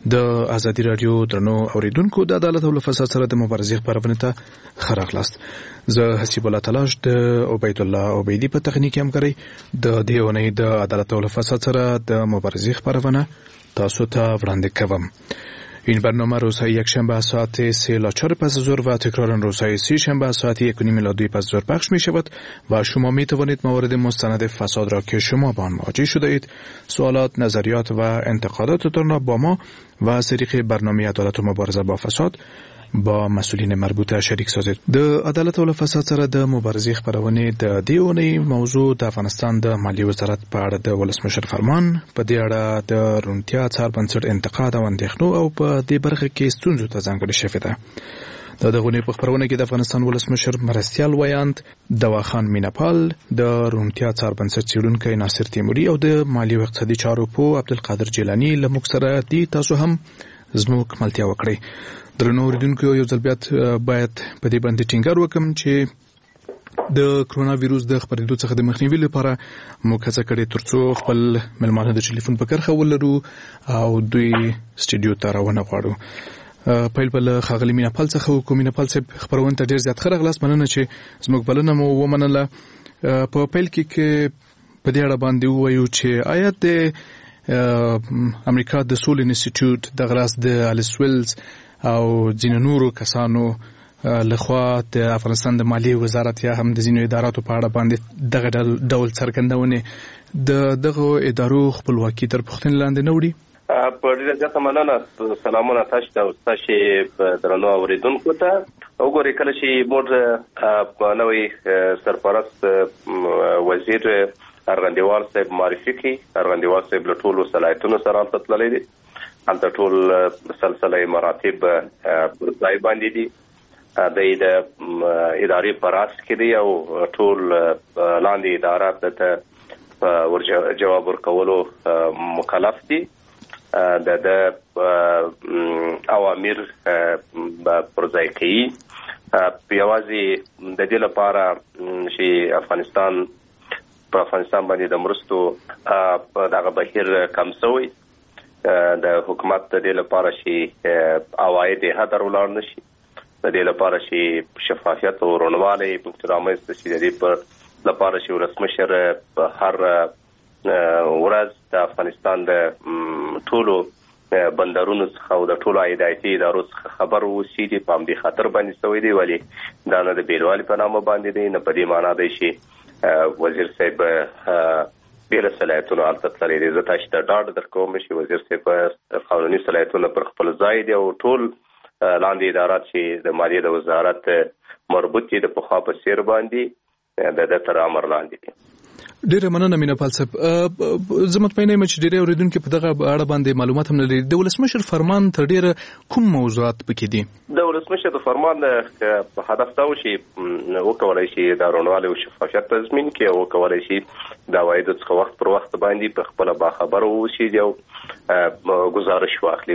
د ازادي رادیو درنو اوریدونکو د عدالت او فساد سره د مبارزې خبرونه ته خراغلاست. زه حسیب الله تلاش د عبید الله عبیدی په تخنیکی همکاري د دیونی د عدالت او فساد سره د مبارزې خبرونه تاسو ته وړاندې کوم. این برنامه روزهای یک شنبه ساعت سه الی چهار پس از ظهر و تکرارا روزهای سه شنبه ساعت یک و نیم الی دو پس از ظهر پخش می شود و شما می توانید موارد مستند فساد را که شما با آن مواجه شده اید سوالات، نظریات و انتقاداتتان را با ما و از طریق برنامه عدالت و مبارزه با فساد با مسئولین مربوطه شریک سازید. د عدالت او فساد سره د مبارزې خبرونه د دیونی موضوع د افغانستان د مالی وزارت په اړه د ولسمشر فرمان په دې اړه د روڼتیا څار بنسټ انتقاد او اندېښنو او په دې برخه کې ستونزو ته ځانګړې شوې ده. د دغه په خبرونه کې د افغانستان ولسمشر مرستیال ویاند دواخان میناپال د روڼتیا څار بنسټ څېړونکی ناصر تیموري او د مالی او اقتصادي چارو په عبدالقادر جیلانی له موږ سره دي. تاسو هم زموږ ملتیا وکړئ. درنو اوریدونکو یو ځل بیا باید په دې باندې ټینګار وکړم چې د کرونا وایروس د خپرېدو څخه د مخنیوي لپاره موږ هڅه کړې ترڅو خپل ملمانه د ټلیفون په کرښه ولرو او دوی سټوډیو ته راونه غواړو. پیل بل خاغلی میناپال څخه وکړو. میناپال صاحب خبرونه ته ډېر زیات ښه راغلاست. مننه چې زموږ بلنه مو ومنله. په پیل کې کې په دې اړه باندې ووایو چې آیا د امریکا د سول انسټیټیوټ د غراس د الیس ویلز او ځینو نورو کسانو لخوا د افغانستان د مالی وزارت یا هم د ځینو اداراتو په اړه باندې دغه ډول څرګندونه د دغه ادارو خپلواکي تر پوښتنې لاندې نه وړي؟ په ډېره زیاته مننه. سلامونه تاسو ته او ستاسو درنو اوریدونکو ته. وګورئ کله چې موږ نوی سرپرست وزیر ارغندیوال صاحب معرفي کړي، ارغندیوال صاحب له ټولو صلاحیتونو سره هلته تللی دی. هلته ټول سلسله مراتب پر ځای باندې دي. د ادارې په راس کې دی او ټول لاندې ادارات ته جواب ورکولو مکلف دي. د اوامر پر ځای کوي. یوازې د دې لپاره چې افغانستان په افغانستان باندې د مرستو دغه بهیر کم شوی د حکومت د دې لپاره چې عواید حد ولاړ نشي، د دې لپاره چې شفافیت او روڼوالی پکې رامنځته شي، د دې په لپاره چې ولسمشر په هر ورځ د افغانستان د ټولو بندرونو څخه او د ټولو عایداتي ادارو څخه خبر اوسي. د په همدې خاطر باندې شوی دی، ولې دا نه د بیلوالي په نامه باندې دی، نه په دې معنا دی چې وزیر صاحب ډېر صلاحیتونه هلته تللی دی. زه تاسو ته ډاډ درکوم چې وزیر صاحب قانوني صلاحیتونه پر خپل ځای دي او ټول لاندې ادارات چې د مالیې د وزارت مربوط دي د پخوا په څېر باندې د ده تر امر لاندې دي. ډیره مننه میناپال صاحب. زه مطمئنه یم چې ډیری اوریدونکي په دغه اړه باندې معلومات هم نه لري. د ولسمشر فرمان تر ډیره کوم موضوعات پکې دي؟ د ولسمشر د فرمان هدف دا و چې وکولای شي د روڼوالي او شفافیت تضمین کړي او وکولای شي د عوایدو څخه وخت پر وخت باندې په خپله باخبره واوسي او ګزارش واخلي.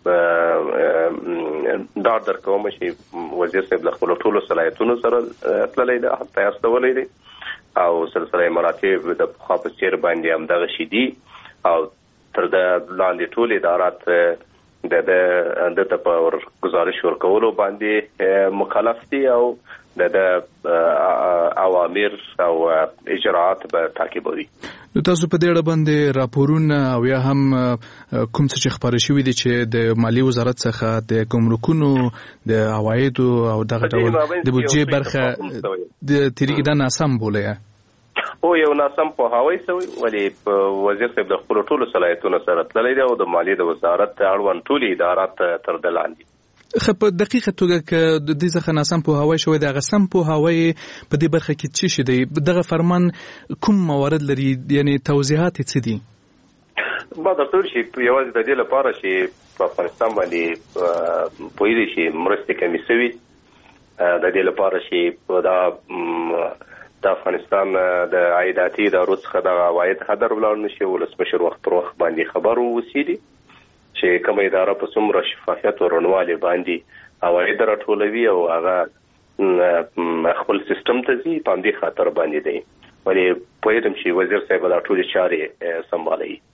ولې ډاډ درکوم چې وزیر صاحب له خپلو ټولو صلاحیتونو سره تللی دی، هلته استولی دی او سلسله مراتب د پخوا په څېر باندې همدغه شي دي او تر د لاندې ټول ادارات د د په گزارش ورکولو باندې مکلف دي او د اوامر او اجراءات به تعقیبوي. نو تاسو په دې اړه باندې راپورونه او یا هم کوم څه چې خبرې شوي دي چې د مالی وزارت څخه د ګمرکونو د عوایدو او دغه ډول د بودجې برخه د تیریږي دا ناسم بوله او یو ناسم په هواي سوی، ولې وزیر صاحب د خپل ټولو صلاحیتونو سره تللی دی او د مالیې د وزارت اړوند ټول ادارات تر د لاندې. خو په دقیقه توګه ک د دې څخه ناسم په هواي شوی د غسم په هواي په دې برخه کې څه شي دی؟ دغه فرمان کوم موارد لري؟ یعنی توضیحات څه دي؟ با د ټول شي یوازې د دې لپاره چې په افغانستان باندې په دې شي مرستې کمی شوي، د دې لپاره چې دا د افغانستان د عایداتي ادارو څخه د عواید هدر ولاړ نشي. ولسمشر وخت پر وخت باندې خبر واوسي چې کومه اداره په څومره شفافیت او روڼوالي باندې عواید راټولوي او هغه خپل سیستم ته ځي، په همدې خاطر باندې دی. ولې پوهېدم چې وزیر صاحب دا ټولې چارې سمبالوي.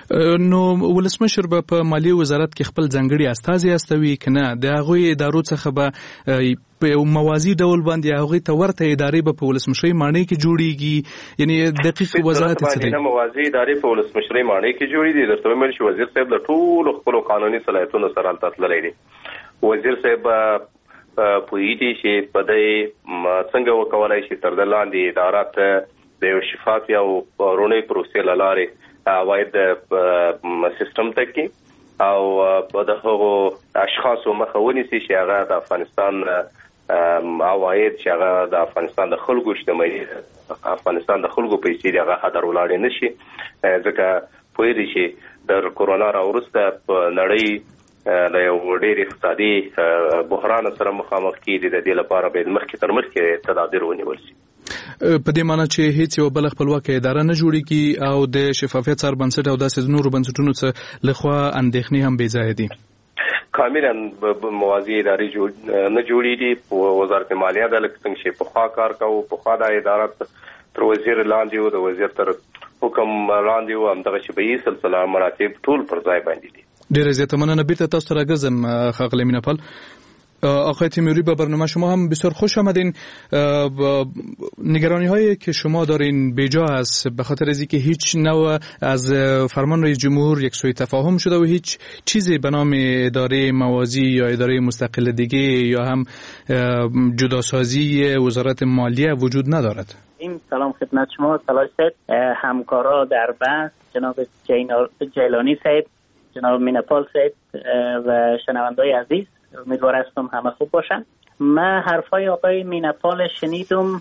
نو ولسمشر به په مالی وزارت کې خپل ځانګړي استازي استوي کنه د هغه ادارو څخه به په موازی ډول باندې هغه ته ورته ادارې به په ولسمشرۍ معنی کې جوړیږي، یعنی دقیق وضاحت څه دی؟ موازی ادارې په ولسمشرۍ معنی کې جوړې دي. درته ویل شي وزیر صاحب له ټولو خپل قانوني صلاحیتونو سره تطللې دي. وزیر صاحب پوهیږي چې په دې څنګه وکولای شي تر د لاندې ادارات د یو شفاف او رونې پروسې له لارې عواید سیستم ته کې او په دغه اشخاصو مخه ونیسي چې هغه د افغانستان عواید چې هغه د افغانستان د خلکو شتمنۍ افغانستان د خلکو پیسې دغه هدر ولاړ نه شي، ځکه پوهیږي چې د کورونا راوروسته په نړۍ د یو ډېر اقتصادي بحران سره مخامخ کیږي. د دې لپاره باید مخکې تر مخکې تدابیر ونیول شي. په دې معنی چې هیڅ یو بل خپلواکه اداره نه جوړیږي او د شفافیت سر بنسټ او داسې نورو بنسټونو څخه لخوا اندېښنې هم بې ځایه دي. کاملا موازی ادارې جوړ نه جوړیږي. په وزارت مالیه د لکه څنګه چې په خوا کار کوو، په خوا د ادارات تر وزیر لاندې او د وزیر تر حکم لاندې او همدغه شبهي سلسله مراتب ټول پر ځای باندې دي. ډیره زیاته مننه. بیرته تاسو ته راګرځم خاقل میناپال. آقای تیموری به برنامه شما هم بسیار خوش آمدین. نگرانی هایی که شما دارین بیجا است به خاطر از اینکه هیچ نوع از فرمان رئیس جمهور یک سوی تفاهم شده و هیچ چیزی به نام اداره موازی یا اداره مستقل دیگه یا هم جداسازی وزارت مالیه وجود ندارد. این سلام خدمت شما سلام صاحب، همکارا در بحث جناب جیلانی صاحب، جناب میناپال صاحب و شنوندای عزیز، امیدوار هستم همه خوب باشن. من حرفای آقای میناپال شنیدم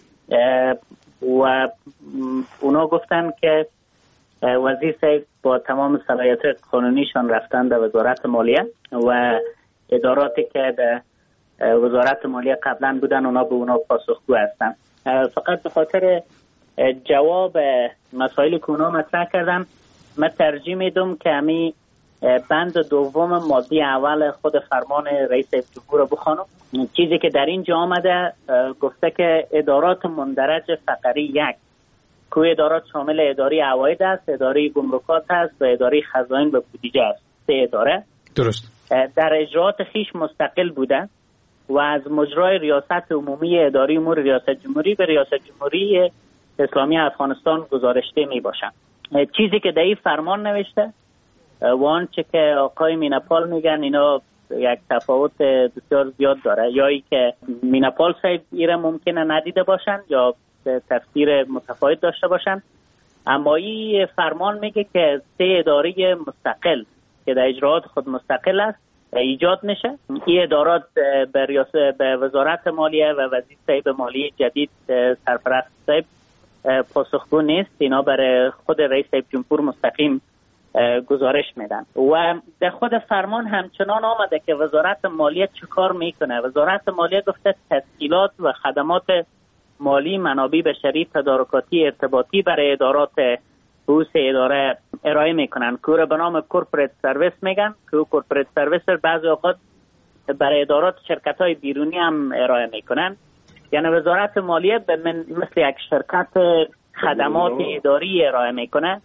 و اونا گفتن که وزیر صاحب با تمام صلاحیت قانونیشان رفتن در وزارت مالیه و اداراتی که در وزارت مالیه قبلا بودن اونا به اونا پاسخگو هستن. فقط به خاطر جواب مسائلی که اونا مطرح کردن من ترجیح میدم که همی بند دوم ماده اول خود فرمان رئیس جمهور رو بخوانم. چیزی که در اینجا آمده گفته که ادارات مندرج فقره یک که ادارات شامل اداره عواید است، اداره گمرکات است و اداره خزائن و بودجه است. سه اداره درست در اجرات خیش مستقل بوده و از مجرای ریاست عمومی اداره امور ریاست جمهوری به ریاست جمهوری اسلامی افغانستان گزارشته می باشند. چیزی که در این فرمان نوشته و آنچه که آقای میناپال میگن اینا یک تفاوت بسیار زیاد داره، یا ای که میناپال صاحب ایره ممکنه ندیده باشن یا تفسیر متفاوت داشته باشن. اما این فرمان میگه که سه اداره مستقل که در اجرات خود مستقل است ایجاد میشه. این ادارات به ریاست به وزارت مالیه و وزیر صاحب مالیه جدید سرپرست صاحب پاسخگو نیست، اینا برای خود رئیس جمهور مستقیم گزارش میدن. و در خود فرمان همچنان آمده که وزارت مالیه چه کار میکنه. وزارت مالیه گفته تسهیلات و خدمات مالی، منابع بشری، تدارکاتی، ارتباطی برای ادارات بوس اداره ارائه میکنن که به نام کورپوریت سرویس میگن، که کورپوریت سرویس بعضی اوقات برای ادارات شرکت های بیرونی هم ارائه میکنن. یعنی وزارت مالیه به من مثل یک شرکت خدمات اداری ارائه میکنه،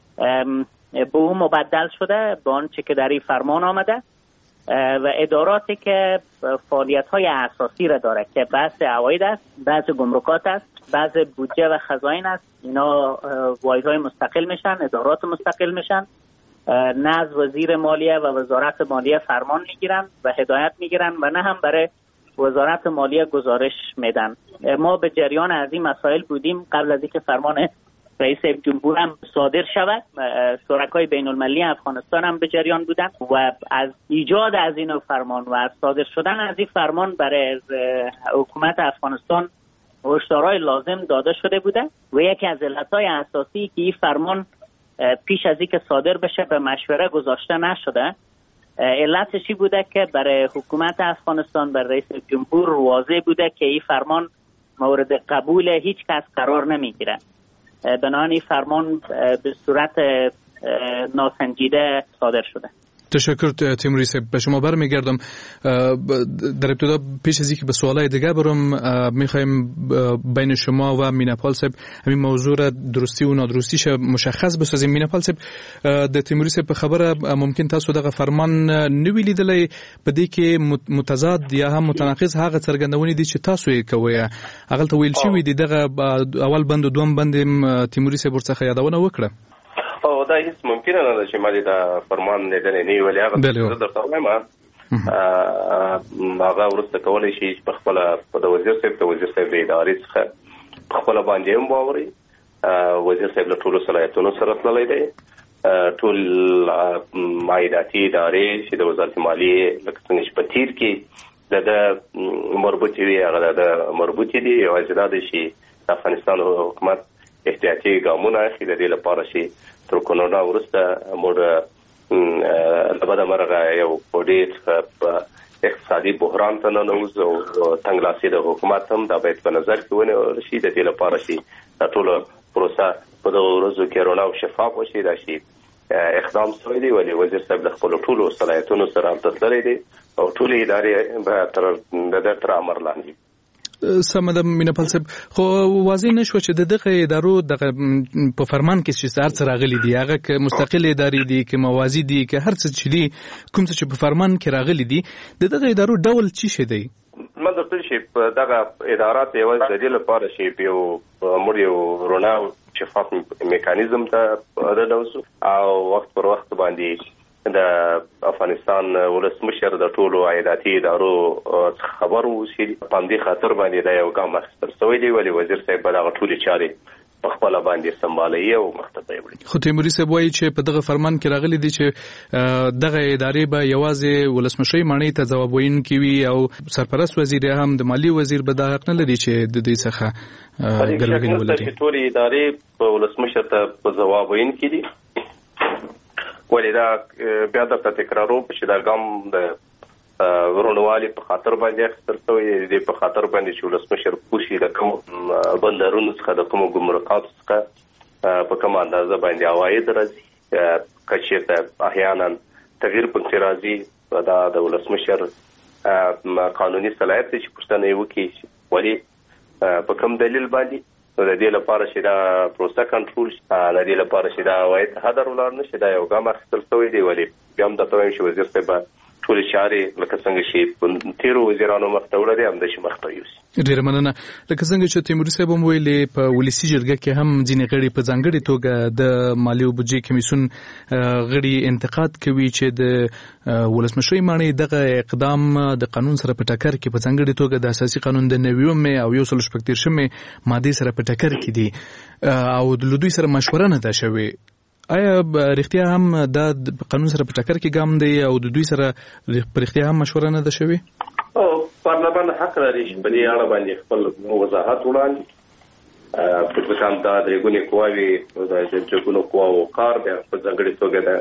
به اون مبدل شده به آنچه که در این فرمان آمده. و اداراتی که فعالیت های اساسی را داره که بحث عواید است، بحث گمرکات است، بحث بودجه و خزائن است، اینا واحدهای مستقل میشن، ادارات مستقل میشن. نه از وزیر مالیه و وزارت مالیه فرمان میگیرن و هدایت میگیرن و نه هم برای وزارت مالیه گزارش میدن. ما به جریان از این مسائل بودیم قبل از اینکه فرمان رئیس جمهور هم صادر شود. شرکای بین المللی افغانستان هم به جریان بودن و از ایجاد از این فرمان و از صادر شدن از این فرمان برای حکومت افغانستان هشدارهای لازم داده شده بوده و یکی از علتهای اساسی که این فرمان پیش از اینکه صادر بشه به مشوره گذاشته نشده، علتشی بوده که برای حکومت افغانستان، برای رئیس جمهور واضح بوده که این فرمان مورد قبول هیچ کس قرار نمیگیره. بنابراین این فرمان به صورت ناسنجیده صادر شده. تشکر تیموری صاحب. به شما برمیگردم. در ابتدا پیش از اینکه به سوالای دیگه برم میخوایم بین شما و میناپال صاحب همین موضوع را درستی و نادرستیش مشخص بسازیم. میناپال صاحب د تیموری صاحب خبره ممکن تاسو دغه فرمان نوی لیدلای په دې کې متضاد یا هم متناقض هغه څرګندونې دي چې تاسو یې کوئ. هغه ته ویل شوي دي دغه اول بند او دوم بند تیموری صاحب ورڅخه یادونه وکړه. او دا هیڅ ممکن نه ده چې ما دې دا فرمان نه دنه نه ویلې. هغه درته وایم هغه ورسته کولای شي په خپل په وزیر صاحب ته وزیر صاحب د ادارې څخه په خپل باندې هم باوري. وزیر صاحب له ټولو صلاحیتونو سره تللی دی. ټول عایداتي ادارې چې د وزارت مالیې لکه څنګه چې په تیر کې د مربوطې وي هغه د مربوطې دي. یوازې دا دی چې د افغانستان حکومت احتیاطي ګامونه اخلي د دې لپاره چې تر کرونا وروسته موږ له بده مرغه یو ډېر اقتصادي بحران ته ننوځو او تنګلاسي د حکومت هم دا باید په نظر کې ونیول شي د دې لپاره چې دا ټوله پروسه په دغو ورځو کې روڼه او شفاف وشي. دا شي اقدام شوی دی ولې وزیر صاحب د خپلو ټولو صلاحیتونو سره هلته تللی دی او ټولې ادارې به تر د ده تر امر لاندې. سمه ده میناپال صاحب. خو واضح نشوه چې د دغه ادارو دغه په فرمان کې چې هر څه راغلي دي هغه که مستقل ادارې دي که موازي دي که هر څه چې دي کوم څه چې په فرمان کې راغلي دي د دغه ادارو ډول څه شی دی؟ من درته چې دغه ادارات یوازې د دې لپاره چې یو موږ یو روڼه او شفاف میکانیزم ته رانوځو او وخت پر وخت باندې د افغانستان ولسمشر د ټولو عایداتي ادارو خبر وشي. په همدې خاطر باندې دا یو ګام اخیستل شوی دی ولې وزیر صاحب به دغه ټولې چارې په خپله باندې سمبالوي او مخته ته یې وړي. خو تیموري صاحب وایي چې په دغه فرمان کې راغلي دي چې دغه ادارې به یوازې ولسمشرۍ ماڼۍ ته ځواب ویونکي وي او سرپرست وزیر هم د مالیې وزیر به دا حق نه لري چې د دې څخه ګلوګل ولري. ټولې ادارې په ولسمشر ته په ځواب ویونکي دي ولې دا بیا درته تکراروم چې دا ګام د ورونوالي په خاطر باندې اخیستل شوی دی. په خاطر باندې چې ولسمشر پوه شي د کومو بندرونو څخه د کومو ګمرکاتو څخه په کومه اندازه باندې عواید راځي. که چېرته احیانا تغییر پکې راځي دا د ولسمشر قانوني صلاحیت دی چې پوښتنه یې وکړي ولې په کوم دلیل باندې. نو د دې لپاره چې دا پروسه کنټرول شي د دې لپاره چې دا عواید هدر ولاړ نه شي دا یو ګام اخیستل شوی دی. ولې بیا هم درته وایم چې وزیر صاحب ټولې چارې لکه څنګه چې تېرو وزیرانو مخته وړلې همداسې مخته یوسي. ډېره مننه. لکه څنګه چې تیموري صاحب هم ویلې په ولسي جرګه کې هم ځینې غړي په ځانګړې توګه د مالیې او بودجې کمیسیون غړي انتقاد کوي چې د ولسمشرۍ ماڼۍ دغه اقدام د قانون سره په ټکر کې په ځانګړې توګه د اساسي قانون د نویمې او یو سل شپږ دېرشمې مادې سره په ټکر کې دي او د دوی سره مشوره نه ده شوې. آیا رښتیا هم دا د قانون سره په ټکر کې ګام دی او د دوی سره په رښتیا هم مشوره نه ده شوې؟ او پارلمان حق لري چې په دې اړه باندې خپل وضاحت وړاندې کړي. په ځکه دا درې ګونې قواوې د درې ګونو قواوو کار بیا په ځانګړې توګه د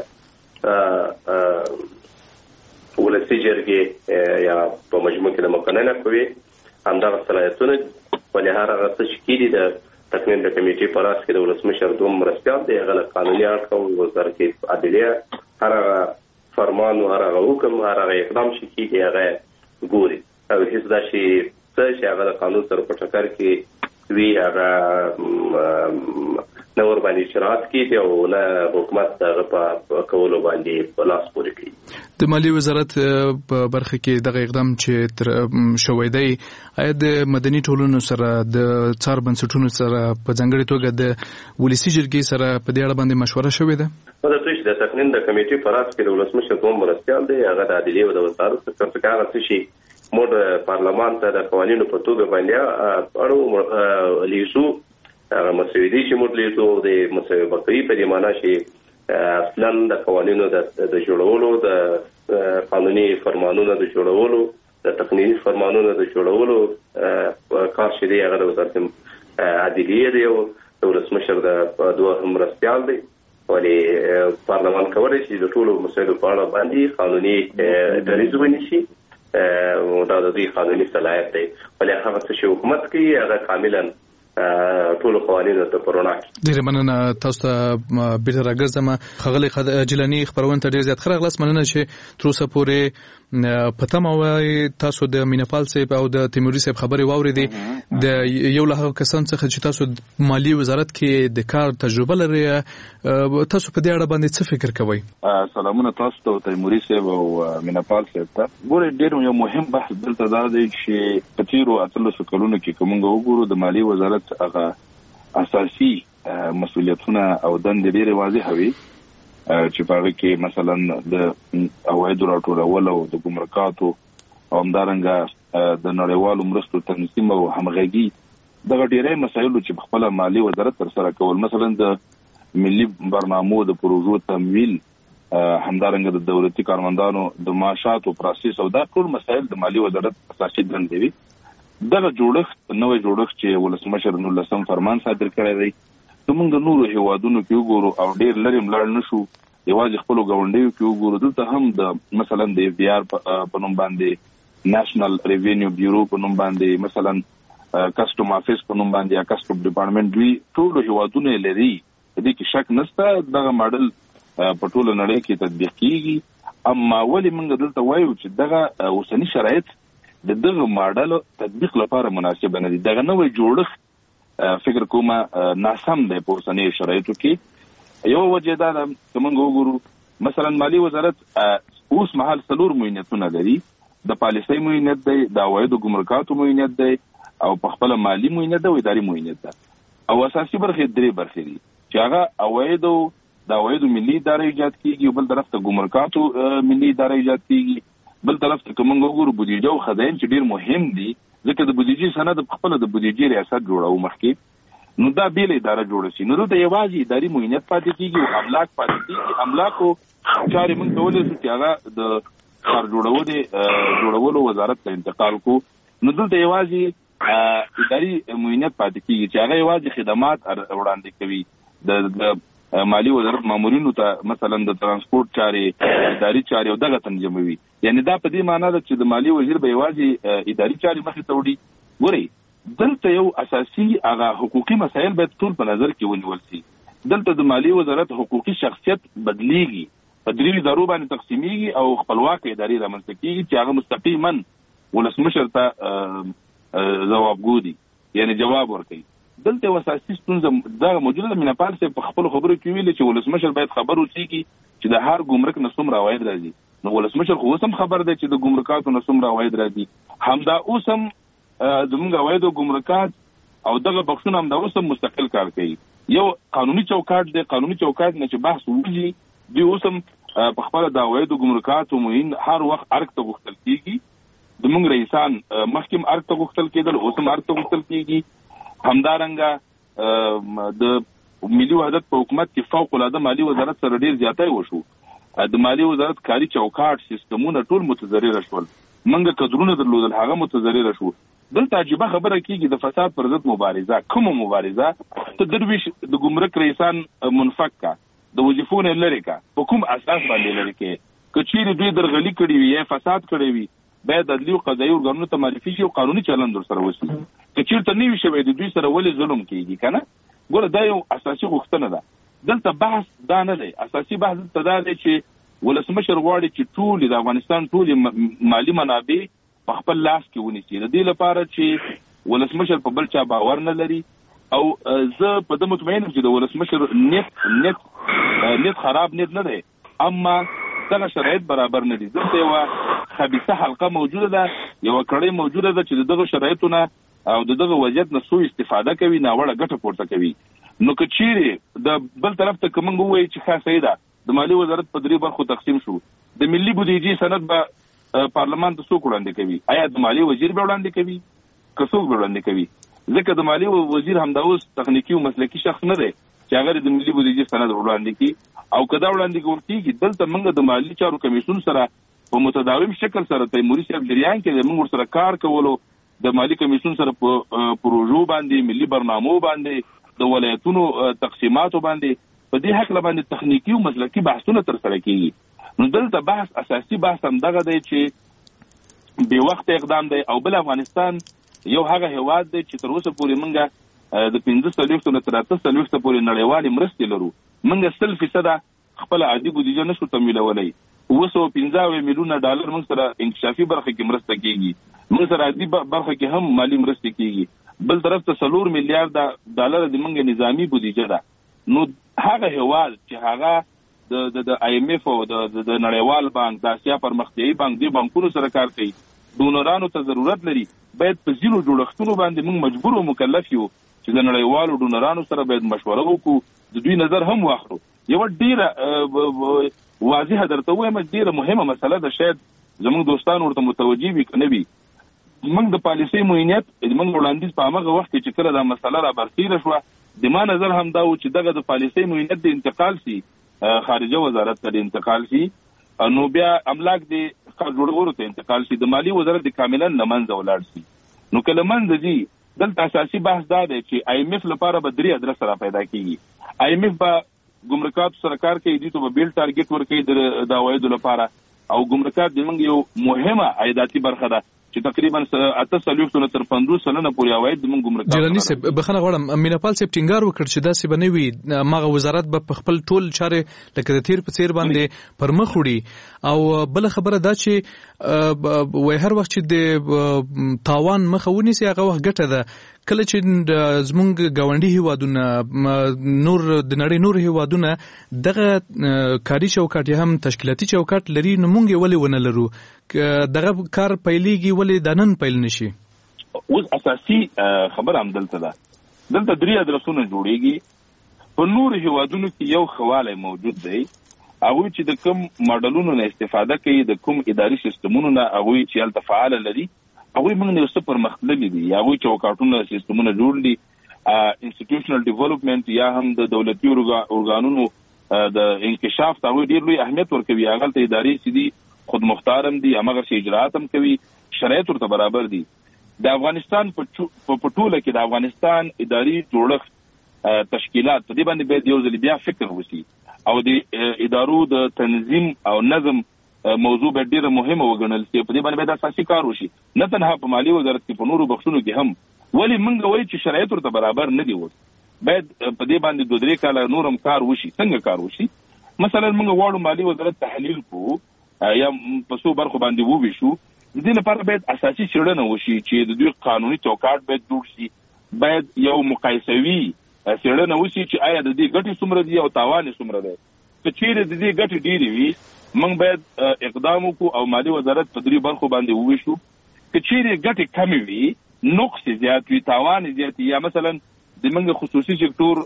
ولسي جرګې یا په مجموع کې د مقننه قوې همدغه صلاحیتونه ولې هر هغه څه چې کېدي د تقنین د کمیټې په راس کې د ولسمشر دوم مرستیال دی هغه له قانوني اړخه وزارت عدلیه هر هغه فرمان او هر هغه حکم هر هغه اقدام چې کېږي هغه ګوري او هیڅ داسې څه چې هغه د قانون سره په ټکر کې وي هغه نه ور باندې شرایط کېږي او نه حکومت هغه په کولو باندې په لاس پورې کوي. د مالیې وزارت په برخه کې دغه اقدام چې تر شوی دی آیا د مدني ټولنو سره د څار بنسټونو سره په ځانګړې توګه د ولسي جرګې سره په دې اړه باندې مشوره شوې ده؟ په دې چې د تقنین د کمیټې په راس کې د ولسمشر دوم مرستیال دی هغه د عدلیې او د وزارت څخه څه شي موږ پارلمان ته د قوانینو په توګه باندې اړو لیسو هغه مسودې چې موږ لیسو د مسابقې په دې معنی چې اصلا د قوانینو د جوړولو د قانوني فرمانونو د جوړولو د تقنیني فرمانونو د جوړولو کار چې دی هغه د وزارت عدلیې دی او د ولسمشر د دوه مرستیال دی ولې پارلمان کولی شي د ټولو مسایلو په اړه باندې قانوني دریځ ونیسي او دا د دې قانوني صلاحیت دی ولې هغه څه چې حکومت کوي هغه کاملا ټول قوانین ته پرونا. ډیره مننه تاسو ته بیرته راګرځم. خغلی جیلانی خبرونه ته ډیر زیات خرغلاس مننه چې تر اوسه پورې پته مو تاسو د مینپال صاحب او د تیموري صاحب خبري واوریدې د یو له کسان څخه چې تاسو مالی وزارت کې د کار تجربه لري. تاسو په دې اړه باندې څه فکر کوئ؟ سلامونه تاسو ته تیموري صاحب او مینپال صاحب ته. ګوره ډیر یو مهم بحث دلته دا دی چې په تیرو اتلسو کلونو کې کومه وګورو د مالی وزارت هغه اساسي مسؤلیتونه او دندې ډېرې واضحه وي چې په هغه کې مثلا د عوایدو راټولول او د ګمرکاتو او همدارنګه د نړیوالو مرستو تنظیم او همغږي دغه ډېرې مسایلو چې په خپل مالی وزارت تر سره کول، مثلا د ملي برنامو د پروژو تمویل، همدارنګه د دولتي کارمندانو د معاشاتو پروسس او دا ټول مسایل د مالی وزارت اساسي دندې وي. دغه جوړښت نوې جوړښت چې ولسمشر نولسم فرمان صادر کړی دی زموږ د نورو هیوادونو کې وګورو او ډېر لرې ملاړ نشو، یوازې خپلو ګاونډیو کې وګورو. دلته هم د مثلا د اف بي آر په نوم باندې، نېشنل ریوینیو بیورو په نوم باندې، مثلا کسټم افیس په نوم باندې یا کسټم ډپارټمنټ دوی ټول هیوادونه لري. دې کې شک نشته دغه ماډل په ټول نړۍ کې تطبیق کیږي. اما ولې موږ دلته وایو چې دغه اوسنی شرایط د دغه ماډل تطبیق لپاره مناسب نه دي؟ دغه نوې جوړښت فکر کوم ناسم دی په اوسنی شرایطو کې. یو وجه دا ده چې موږ وګورو مثلا مالی وزارت اوس مهال څلور معینتونه لري. د پالیسۍ معینت دی، د عوایدو ګمرکاتو معینت دی، او په خپل مالی معینت دی او اداري معینت دی. او اساسي برخې درې برخې دي چې هغه عوایدو د عوایدو ملي اداره ایجاد کیږي، بل طرف ته ګمرکاتو ملي اداره ایجاد کیږي، بل طرف ته کوم وګورو بودیجه او خزاین چې ډیر مهم دي ځکه د بودیجې سند په خپل د بودیجې ریاست جوړاو مخکې، نو دا بیل اداره جوړ شي. نو دلته یوازې اداري معینت پاتې کیږي او املاک پاتې کیږي. املاکو چارې موږ کولای شو چې هغه د ښار جوړولو جوړولو وزارت ته انتقال کو. نو دلته یوازې اداري معینت پاتې کیږي چې هغه یوازې خدمات وړاندې کوي. د مالی وزارت مامورینو ته مثلا د ترانسپورت چارې، اداري چارې او دغه تنظیموي. یعنی دا په دې معنی ده چې د مالی وزیر به یوازې اداري چارې مخې ته وړي. ګورئ دلته یو اساسي هغه حقوقي مسایل باید ټول په نظر کې ونیول شي. دلته د مالی وزارت حقوقي شخصیت بدلیږي، په درې ادارو باندې تقسیمیږي او خپلواکه ادارې رامنځته کیږي چې هغه مستقیما ولسمشر ته ځوابګو دي، یعنی جواب ورکوي. دلته اساسي ستونزه دا موجوده ده. مینپال صاحب په خپل خبرو کې ویلي چې ولسمشر باید خبر وکړي چې د هر ګمرک نه څومره عواید راځي. نو ولسمشر خو اوس هم خبر دی چې د ګمرکاتو نه څومره عواید راځي. همدا اوس هم زموږ عواید او ګمرکات او دغه بخښونه همدا اوس هم مستقل کار کوي. یو قانوني چوکاټ دی، قانوني چوکاټ نه چې بحث وږي دوی اوس هم په خپل د عواید او ګمرکاتو مهم هر وخت ارګ ته غوښتل کیږي. زموږ رئیسان مخکې ارګ ته غوښتل کېدل، اوس هم ارګ ته غوښتل کیږي. همدارنګه د ملي وحدت په حکومت کې فوق العاده مالی وزارت سره ډیر زیاتای وشو. د مالی وزارت کاري چوکاټ سیستمونه ټول متضرر شول. منګه کډرونه درلودل هغه متضرر شو. دلته عجیبه خبره کیږي د فساد پر ضد مبارزه. کومه مبارزه؟ ته درویش د ګمرک رئیسان منفک کا، د وظیفونو لری کا، په کوم اساس باندې لری کې؟ کچېری دوی درغلي کړی وي یا فساد کړی وي باید عدلي او قضایي ورګانونو ته معرفي شي او قانوني چلند سره وشي. کچېرته نه وي شوی د دوی سره ولې ظلم کیږي کنه؟ ګوره دا یو اساسي غوښتنه ده. دلته بحث دا نه دی. اساسي بحث دلته دا دی چې ولسمشر غواړي چې ټول د افغانستان ټول مالی منابع په خپل لاس کې ونیسي. د دې لپاره چې ولسمشر په بل چا باور نه لري او زه په دې مطمئن یم چې د ولسمشر نیت نیت نیت خراب نیت نه دی، اما دغه شرایط برابر نه دي. دلته یو خبيثه حلقه موجوده ده، یو کړۍ موجوده ده چې دغه شرایطونه او دغه وضعیت نه سوء استفاده کوي، ناوړه ګټه پورته کوي. نو کچېری د بل طرف ته کوم وایي چې خاصه ده د مالی وزارت په درې برخو تقسیم شو، د ملي بودیجې سند به پارلمان ته څوک وړاندې کوي؟ آیا د مالی وزیر به وړاندې کوي که څوک به وړاندې کوي؟ ځکه د مالی وزیر همدا اوس تخنیکی او مسلکی شخص نه دی چې هغه د ملي بودیجې سند وړاندې کوي. او کدا وړاندې کول کیږي دلته موږ د مالی چارو کمیسیون سره په متداوم شکل سره تیموري صاحب جریان کې موږ سره کار کولو، د مالی کمیسیون سره په پروژو باندې، ملي برنامو باندې، د ولایتونو تقسیماتو باندې په دې حق باندې تخنیکی او مسلکی بحثونه تر سره کیږي. نو دلته بحث اساسي بحث هم دغه دی چې به وخت اقدام دی او بل افغانستان یو هغه هواد دی چې تر اوسه پورې موږ د پنځه څلوېښتو نه تر اته څلوېښته پورې نړیوالې مرستې لرو. موږ سل فیصده خپل عادي بودیجه نشو تمویلولی. اوه سوه پنځه اویا میلیونه ډالر موږ سره انکشافي برخه کې مرسته کیږي، موږ سره عادي برخه کې هم مالی مرستې کیږي. بل طرف ته څلور میلیارډه ډالر د موږ نظامی بودیجه ده. نو هغه هیواد چې هغه د د آی ایم ایف او د نړیوال بانک، د اسیا پرمختیایي بانک، د بانکونو سره کار کوي، ډونرانو ته ضرورت لري، باید په ځینو جوړښتونو باندې موږ مجبور او مکلف یو چې د نړیوالو ډونرانو سره باید مشوره وکړو، د دوی نظر هم واخلو. یو ډیره واضحه درته وایم، ډیره مهمه مسله ده، شاید زموږ دوستان ورته متوجي وي که نه وي. موږ د پالیسۍ معینیت موږ وړاندیز په همغه وخت کې چې کله دا مسله را برسېره شوه، د ما نظر هم دا و چې دغه د پالیسۍ معینیت د انتقال سي خارجه وزارت ته د انتقال سي، نو بیا املاک د ښار جوړولو ته انتقال شي، د مالی وزارت د کاملا له منځه ولاړ شي. نو که له منځه ځي، دلته اساسي بحث دا دی چې آی ایم ایف لپاره به درې ادرس را پیدا کیږي. آی ایم ایف به ګمرکاتو سره کار کوي، دوی ته به بیل ټارګټ ورکوي د عوایدو لپاره، او ګمرکات د موږ یو مهمه عایداتي برخه ده چې تقریبا اته څلوېښتو نه تر پنځوس سلنه پورې عواید د موږ ګمرکات. جیلاني صاحب بخښنه غواړم، میناپال صاحب ټینګار وکړ چې داسې به نه وي، مغه وزارت به په خپل ټول چارې لکه د تیر په څیر باندې پر مخ وړي. او بل خبره دا چې وای هر وخت چې د تاوان مخه ونیسي هغه وخت ګټه ده. کله چې زمونږ ګاونډي هیوادونه، نور د نړۍ نور هیوادونه دغه کاري چوکاټ هم تشکیلاتي چوکاټ لري، نو موږ یې ولې ونه لرو؟ دغه کار پیلېږي ولې دا نن پیل نشي؟ اوس اساسي خبره هم دلته ده، دلته درې ادرسونه جوړیږي. په نور هیوادونو کې یو خواله موجود دی، هغوی چې د کوم ماډلونو نه استفاده کوي، د کوم اداري سیستمونو نه هغوی چې هلته فعاله لري، هغوی موږ نه یو څه پرمختللي دي، هغوی چوکاټونه سیستمونه جوړ دي، انسټیټیوشنل ډیولپمنټ یا هم د دولتي ارګانونو د انکشاف ته هغوی ډېر لوی اهمیت ورکوي. هغلته اداري سي خود مختار هم دي، همغه شی اجرات هم کوي، شرایط ورته برابر دي. د افغانستان په ټوله کې د افغانستان اداري جوړښت تشکیلات په دې باندې باید یو ځل بیا فکر وشي، او د ادارو د تنظیم او نظم موضوع به ډیره مهمه وګڼل شي. په دې باندې باید اساسي کار وشي، نه تنها په مالی وزارت کې، په نورو بخښونو کې هم. ولې موږ وایو چې شرایط ورته برابر نه دي، اوس باید په دې باندې دوه درې کاله نور هم کار وشي. څنګه کار وشي؟ مثلا موږ غواړو مالی وزارت تحلیل کو یا په څو برخو باندې وویشو، د دې لپاره باید اساسي څېړنه وشي چې د دوی قانوني چوکاټ باید جوړ شي، باید یو مقایسوي څېړنه وشي چې آیا د دې ګټې څومره دي او تاوان یې څومره دی. که چیرې د دې ګټې ډېرې وي، موږ باید اقدام وکړو او مالی وزارت په درې برخو باندې وویشو. که چیرې ګټې کمې وي، نقص یې زیات وي، تاوان یې زیات وي، یا مثلا د موږ خصوصي سکتور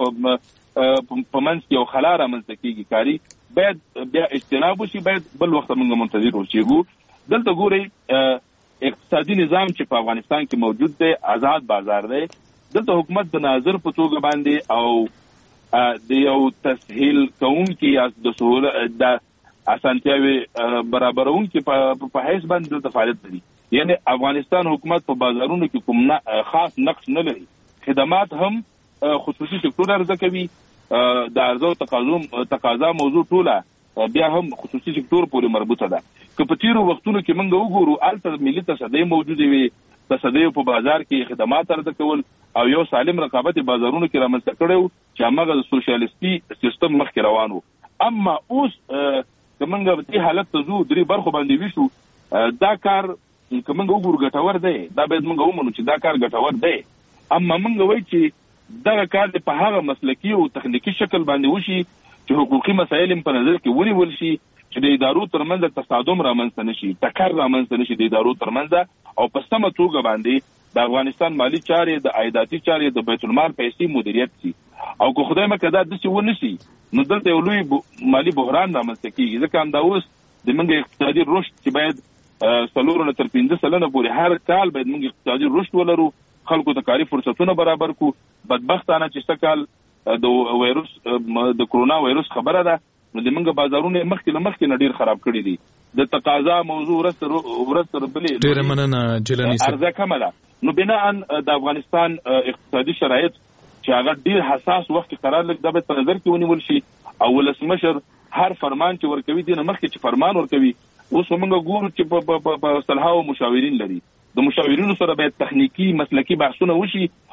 په منځ کې یو خلا رامنځته کېږي کاري، باید بیا اجتناب وشي، باید بل وخت موږ منتظر اوسېږو. دلته ګورئ، اقتصادي نظام چې په افغانستان کې موجود دی آزاد بازار دی. دلته حکومت د ناظر په توګه باندې او د یو تسهیل کوونکي یا د سهولت د اسانتیاوې برابرونکي په حیث باندې دلته فعالیت لري. یعنی افغانستان حکومت په بازارونو کې کوم خاص نقش نه لري، خدمات هم خصوصي سکتور عرضه کوي، د عرضه او تقاضا موضوع ټوله بیا هم خصوصي سکتور پورې مربوطه ده. که په تیرو وختونو کې موږ وګورو، هلته ملي تصدۍ موجودې وي، تصدۍ په بازار کې خدمات عرضه کول او یو سالم رقابت بازارونو کې رامنځته کړی و چې همغه د سوشیالیستي سیستم مخکې روان و. اما اوس که موږ دې حالت ته ځو، درې برخو باندې ویشو، دا کار که موږ وګورو ګټور دی، دا باید موږ ومنو چې دا کار ګټور دی. اما موږ وایو چې دغه کار په هغه مسلکي او تخنیکي شکل باندې وشي چې حقوقي مسایل په نظر کې ونیول شي، چې د ادارو ترمنځ تصادم رامنځته نشي، ټکر رامنځته نشي د ادارو ترمنځ، او په سمه توګه باندې د افغانستان مالی چارې، د عایداتي چارې، د بیت المال پیسې مدیریت شي. او که خدای مکړه دا داسې ونشي، نو دلته یو لوی مالی بحران رامنځته کېږي. ځکه همدا اوس د موږ اقتصادي رشد چې باید څلور نه تر پنځه سلنه پورې هر کال باید موږ اقتصادي رشد ولرو، خلکو ته کاري فرصتونه برابر کو. بدبختانه چې سکال د وایروس د کرونا وایروس خبره ده، نو د موږ بازارونه مخکې له مخکې نه ډېر خراب کړي دي. د تقاضا موضوع ورځ تر بلې ډېره مننه جیلاني صاحب، عرضه کمه ده. نو بناء د افغانستان اقتصادي شرایط چې هغه ډېر حساس وخت کې قرار لږ دا باید په نظر کې ونیول شي، او ولسمشر هر فرمان چې ورکوي دې نه مخکې چې فرمان ورکوي. اوس موږ ګورو چې په سلهاوو مشاورین لري، د مشاورینو سره باید تخنیکی مسلکی بحثونه وشي،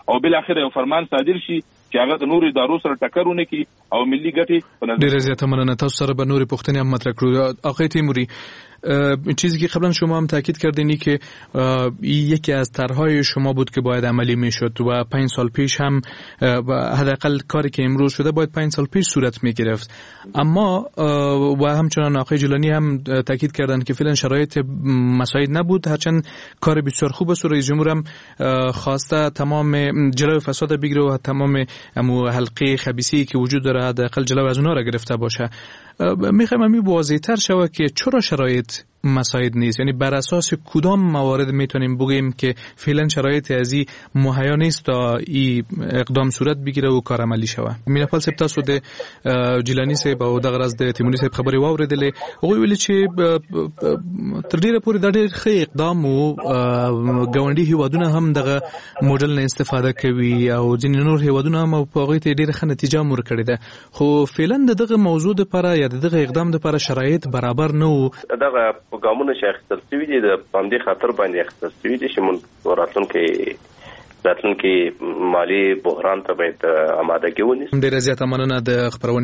او بل اخر یو فرمان صادر شي چې هغه د نورو ادارو سره ټکر ونه کړي او ملي ګټې په نظر. ډیره زیاته مننه. تاسو سره به نورې پوښتنې هم مطرح کړو. آقای تیموری، چیزی که قبلا شما هم تاکید کردینی که یکی از طرحهای شما بود که باید عملی میشد و پنج سال پیش هم حداقل کاری که امروز شده باید پنج سال پیش صورت میگرفت. اما و همچنان آقای جیلانی هم تاکید کردند که فعلا شرایط مساعد نبود، هرچند کار بسیار خوب است و رئیس جمهور هم خواسته تمام جلوی فساد بگیره و تمام حلقه خبیثی که وجود داره حداقل جلوی از اونها را گرفته باشه. میخوایم همین واضح‌تر شود که چرا شرایط مساعد نیست، یعنی بر اساس کدام موارد میتونیم بگیم که فعلا شرایط ازی مهیا نیست تا این اقدام صورت بگیره و کار عملی شود. مینپال سپتا سود جیلانی سیب او دغه راز د تیموری سیب خبري واوریدلې، هغه ویل چې تر ډیره پورې د ډیر ښه اقدام او ګاونډي هیوادونه هم دغه موډل نه استفاده کوي او ځینې نور هیوادونه هم په هغه ته ډیره ښه نتیجه مور کړې ده، خو فعلا دغه موضوع لپاره یا دغه اقدام لپاره شرایط برابر نه وو. دغه ګامونه چې اخیستل شوي دي د باندې خطر باندې اخیستل شوي دي چې موږ راتلونکي راتلونکي مالي بحران ته باید آمادګي ونیسو. ډیره زیاته مننه د خبرونه